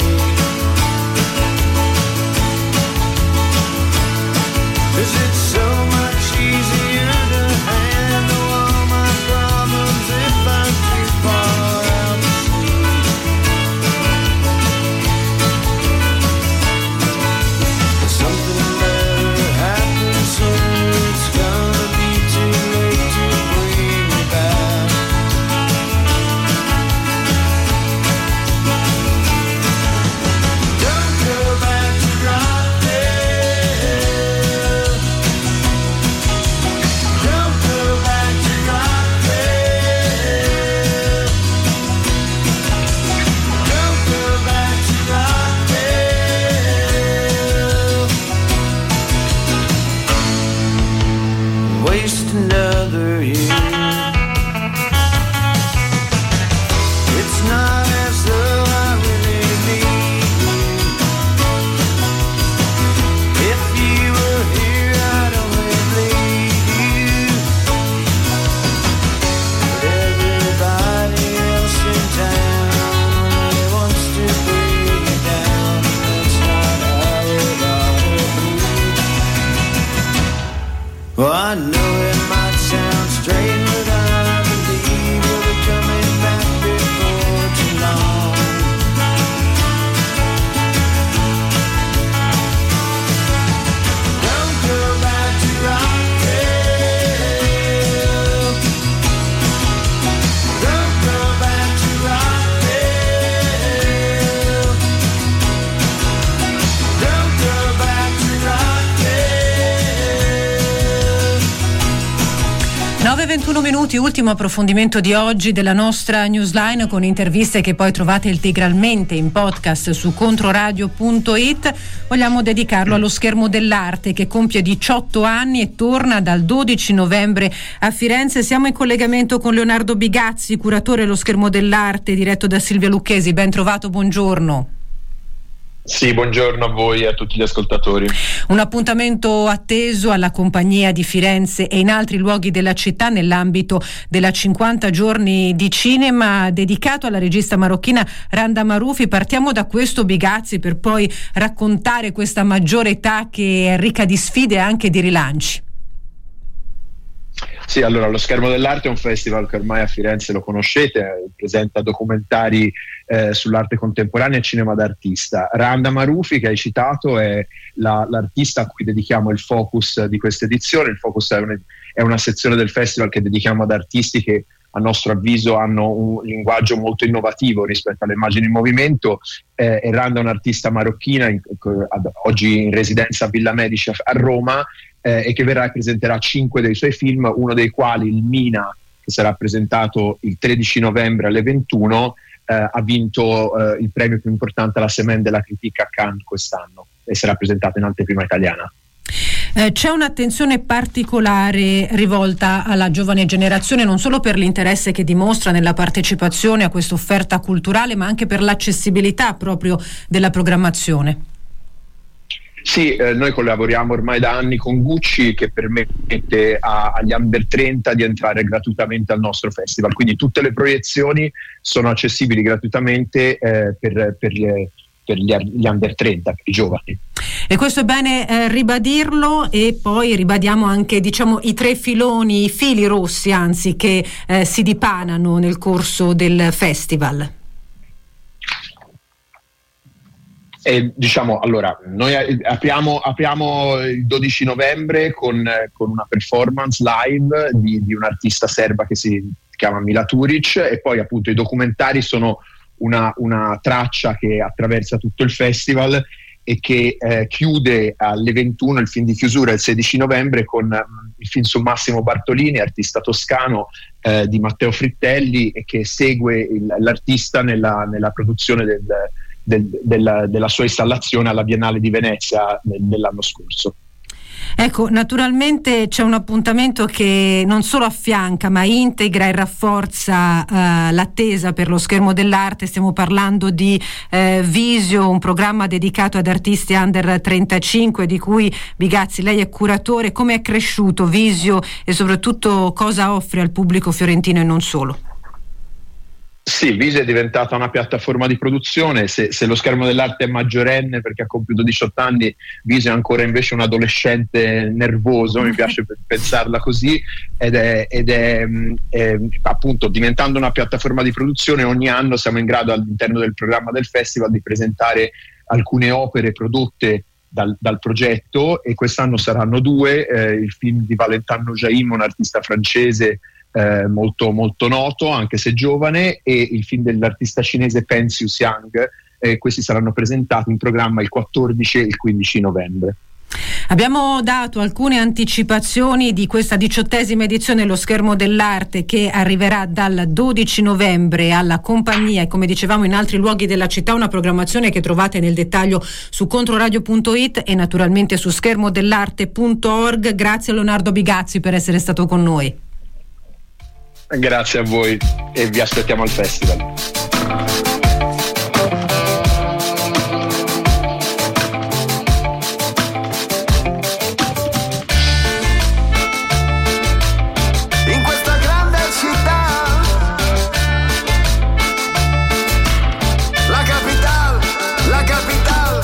'Cause it's so much easier to handle all my problems if I'm too far out to sea. But something better happens soon. It's gonna be too late to bring me back. Don't go back to Rockville. Don't go back to Rockville. Don't go back to Rockville. Waste another year. It's not as though I really need you. If you were here, I'd only bleed you. But everybody else in town only wants to bring you down. That's not how it ought to be. Well, I know it might sound strange, but I believe you'll be coming back before too long. Don't go back to Rockville. Don't go back to Rockville. Don't go back to Rockville. 9:21 minuti, ultimo approfondimento di oggi della nostra newsline con interviste che poi trovate integralmente in podcast su controradio.it. Vogliamo dedicarlo allo Schermo dell'Arte che compie 18 anni e torna dal 12 novembre a Firenze. Siamo in collegamento con Leonardo Bigazzi, curatore dello Schermo dell'Arte diretto da Silvia Lucchesi. Ben trovato, buongiorno. Sì, buongiorno a voi e a tutti gli ascoltatori. Un appuntamento atteso alla Compagnia di Firenze e in altri luoghi della città nell'ambito della 50 giorni di cinema dedicato alla regista marocchina Randa Marufi. Partiamo da questo, Bigazzi, per poi raccontare questa maggiore età che è ricca di sfide e anche di rilanci. Sì, allora, Lo Schermo dell'Arte è un festival che ormai a Firenze lo conoscete, presenta documentari sull'arte contemporanea e cinema d'artista. Randa Marufi, che hai citato, è l'artista a cui dedichiamo il focus di questa edizione. Il focus è una sezione del festival che dedichiamo ad artisti che a nostro avviso hanno un linguaggio molto innovativo rispetto alle immagini in movimento. E Randa è un'artista marocchina oggi in residenza a Villa Medici a Roma, e che verrà e presenterà 5 dei suoi film, uno dei quali, il Mina, che sarà presentato il 13 novembre alle 21, ha vinto il premio più importante alla Semaine de la Critique a Cannes quest'anno e sarà presentato in anteprima italiana. C'è un'attenzione particolare rivolta alla giovane generazione, non solo per l'interesse che dimostra nella partecipazione a questa offerta culturale, ma anche per l'accessibilità proprio della programmazione. Sì, noi collaboriamo ormai da anni con Gucci, che permette agli under 30 di entrare gratuitamente al nostro festival, quindi tutte le proiezioni sono accessibili gratuitamente per gli under 30, per i giovani. E questo è bene ribadirlo, e poi ribadiamo anche, diciamo, i 3 filoni, i fili rossi anzi, che si dipanano nel corso del festival. Allora, noi apriamo il 12 novembre con una performance live di un'artista serba che si chiama Mila Turic, e poi appunto i documentari sono una traccia che attraversa tutto il festival e che chiude alle 21 il film di chiusura il 16 novembre con il film su Massimo Bartolini, artista toscano, di Matteo Frittelli, e che segue l'artista nella produzione della sua installazione alla Biennale di Venezia dell'anno scorso. Ecco, naturalmente c'è un appuntamento che non solo affianca ma integra e rafforza l'attesa per Lo Schermo dell'Arte. Stiamo parlando di Visio, un programma dedicato ad artisti under 35 di cui, Bigazzi, lei è curatore. Come è cresciuto Visio e soprattutto cosa offre al pubblico fiorentino e non solo? Sì, Visio è diventata una piattaforma di produzione. Se Lo Schermo dell'Arte è maggiorenne perché ha compiuto 18 anni, Visio è ancora invece un adolescente nervoso, mi piace pensarla così, ed è appunto, diventando una piattaforma di produzione, ogni anno siamo in grado, all'interno del programma del festival, di presentare alcune opere prodotte dal progetto, e quest'anno saranno 2, il film di Valentin Noujaim, un artista francese molto, molto noto anche se giovane, e il film dell'artista cinese Pensius Yang. Questi saranno presentati in programma il 14 e il 15 novembre. Abbiamo dato alcune anticipazioni di questa 18ª edizione Lo Schermo dell'Arte, che arriverà dal 12 novembre alla Compagnia e, come dicevamo, in altri luoghi della città. Una programmazione che trovate nel dettaglio su controradio.it e naturalmente su schermodell'arte.org. Grazie a Leonardo Bigazzi per essere stato con noi. Grazie a voi e vi aspettiamo al festival. In questa grande città, la capital, la capital.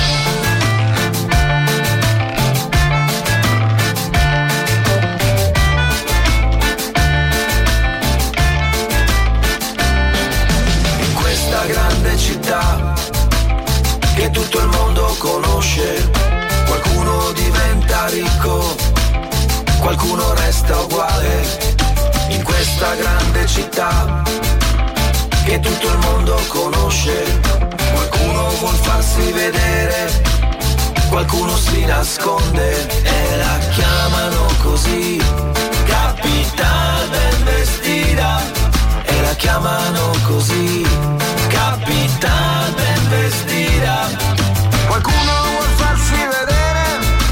In questa grande città che tutto il mondo conosce, qualcuno diventa ricco, qualcuno resta uguale. In questa grande città che tutto il mondo conosce, qualcuno vuol farsi vedere, qualcuno si nasconde e la chiamano così, capital ben vestita, e la chiamano così, capital ben vestita. Qualcuno vuol farsi vedere,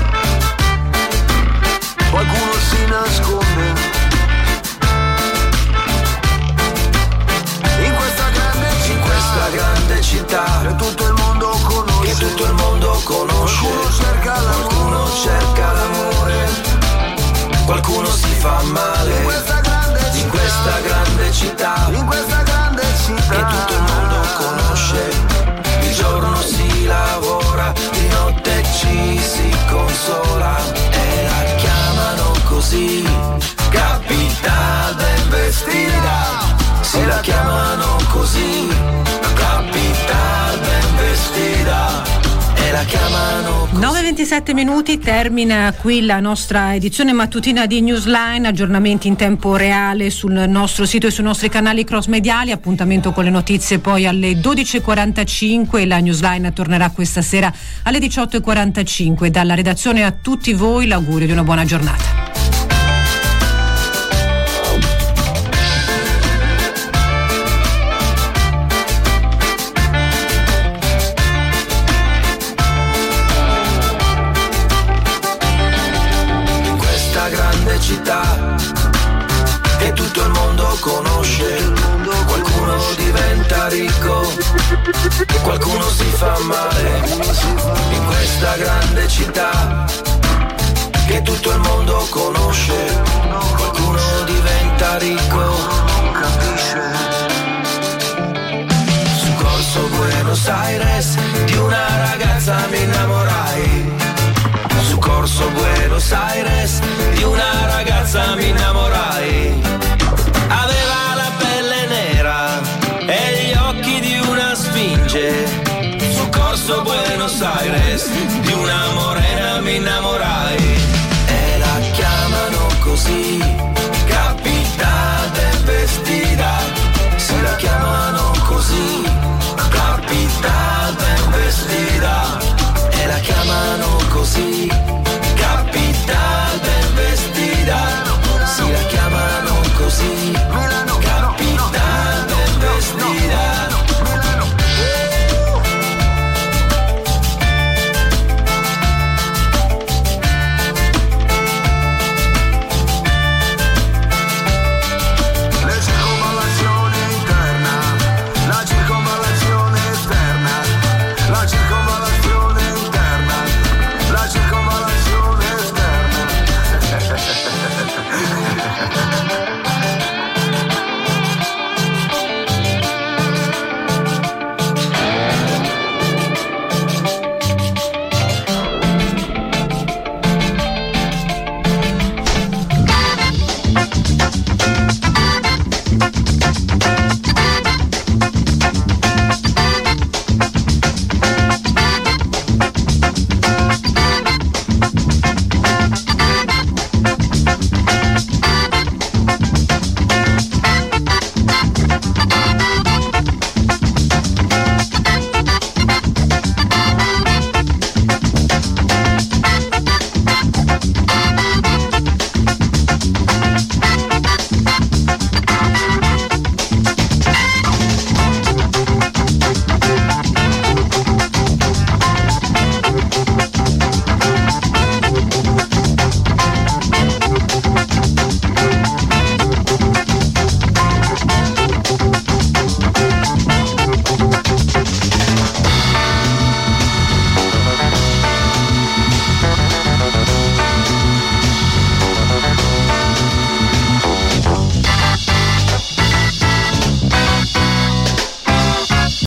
qualcuno si nasconde. In questa grande città che tutto il mondo conosce, che 9:27 termina qui la nostra edizione mattutina di Newsline, aggiornamenti in tempo reale sul nostro sito e sui nostri canali cross mediali, appuntamento con le notizie poi alle 12:45, la Newsline tornerà questa sera alle 18:45. Dalla redazione a tutti voi l'augurio di una buona giornata. Città che tutto il mondo conosce, qualcuno diventa ricco, qualcuno si fa male. In questa grande città che tutto il mondo conosce, qualcuno diventa ricco. Su Corso Buenos Aires di una ragazza mi innamorai. Su Corso Buenos Aires di una ragazza mi innamorai.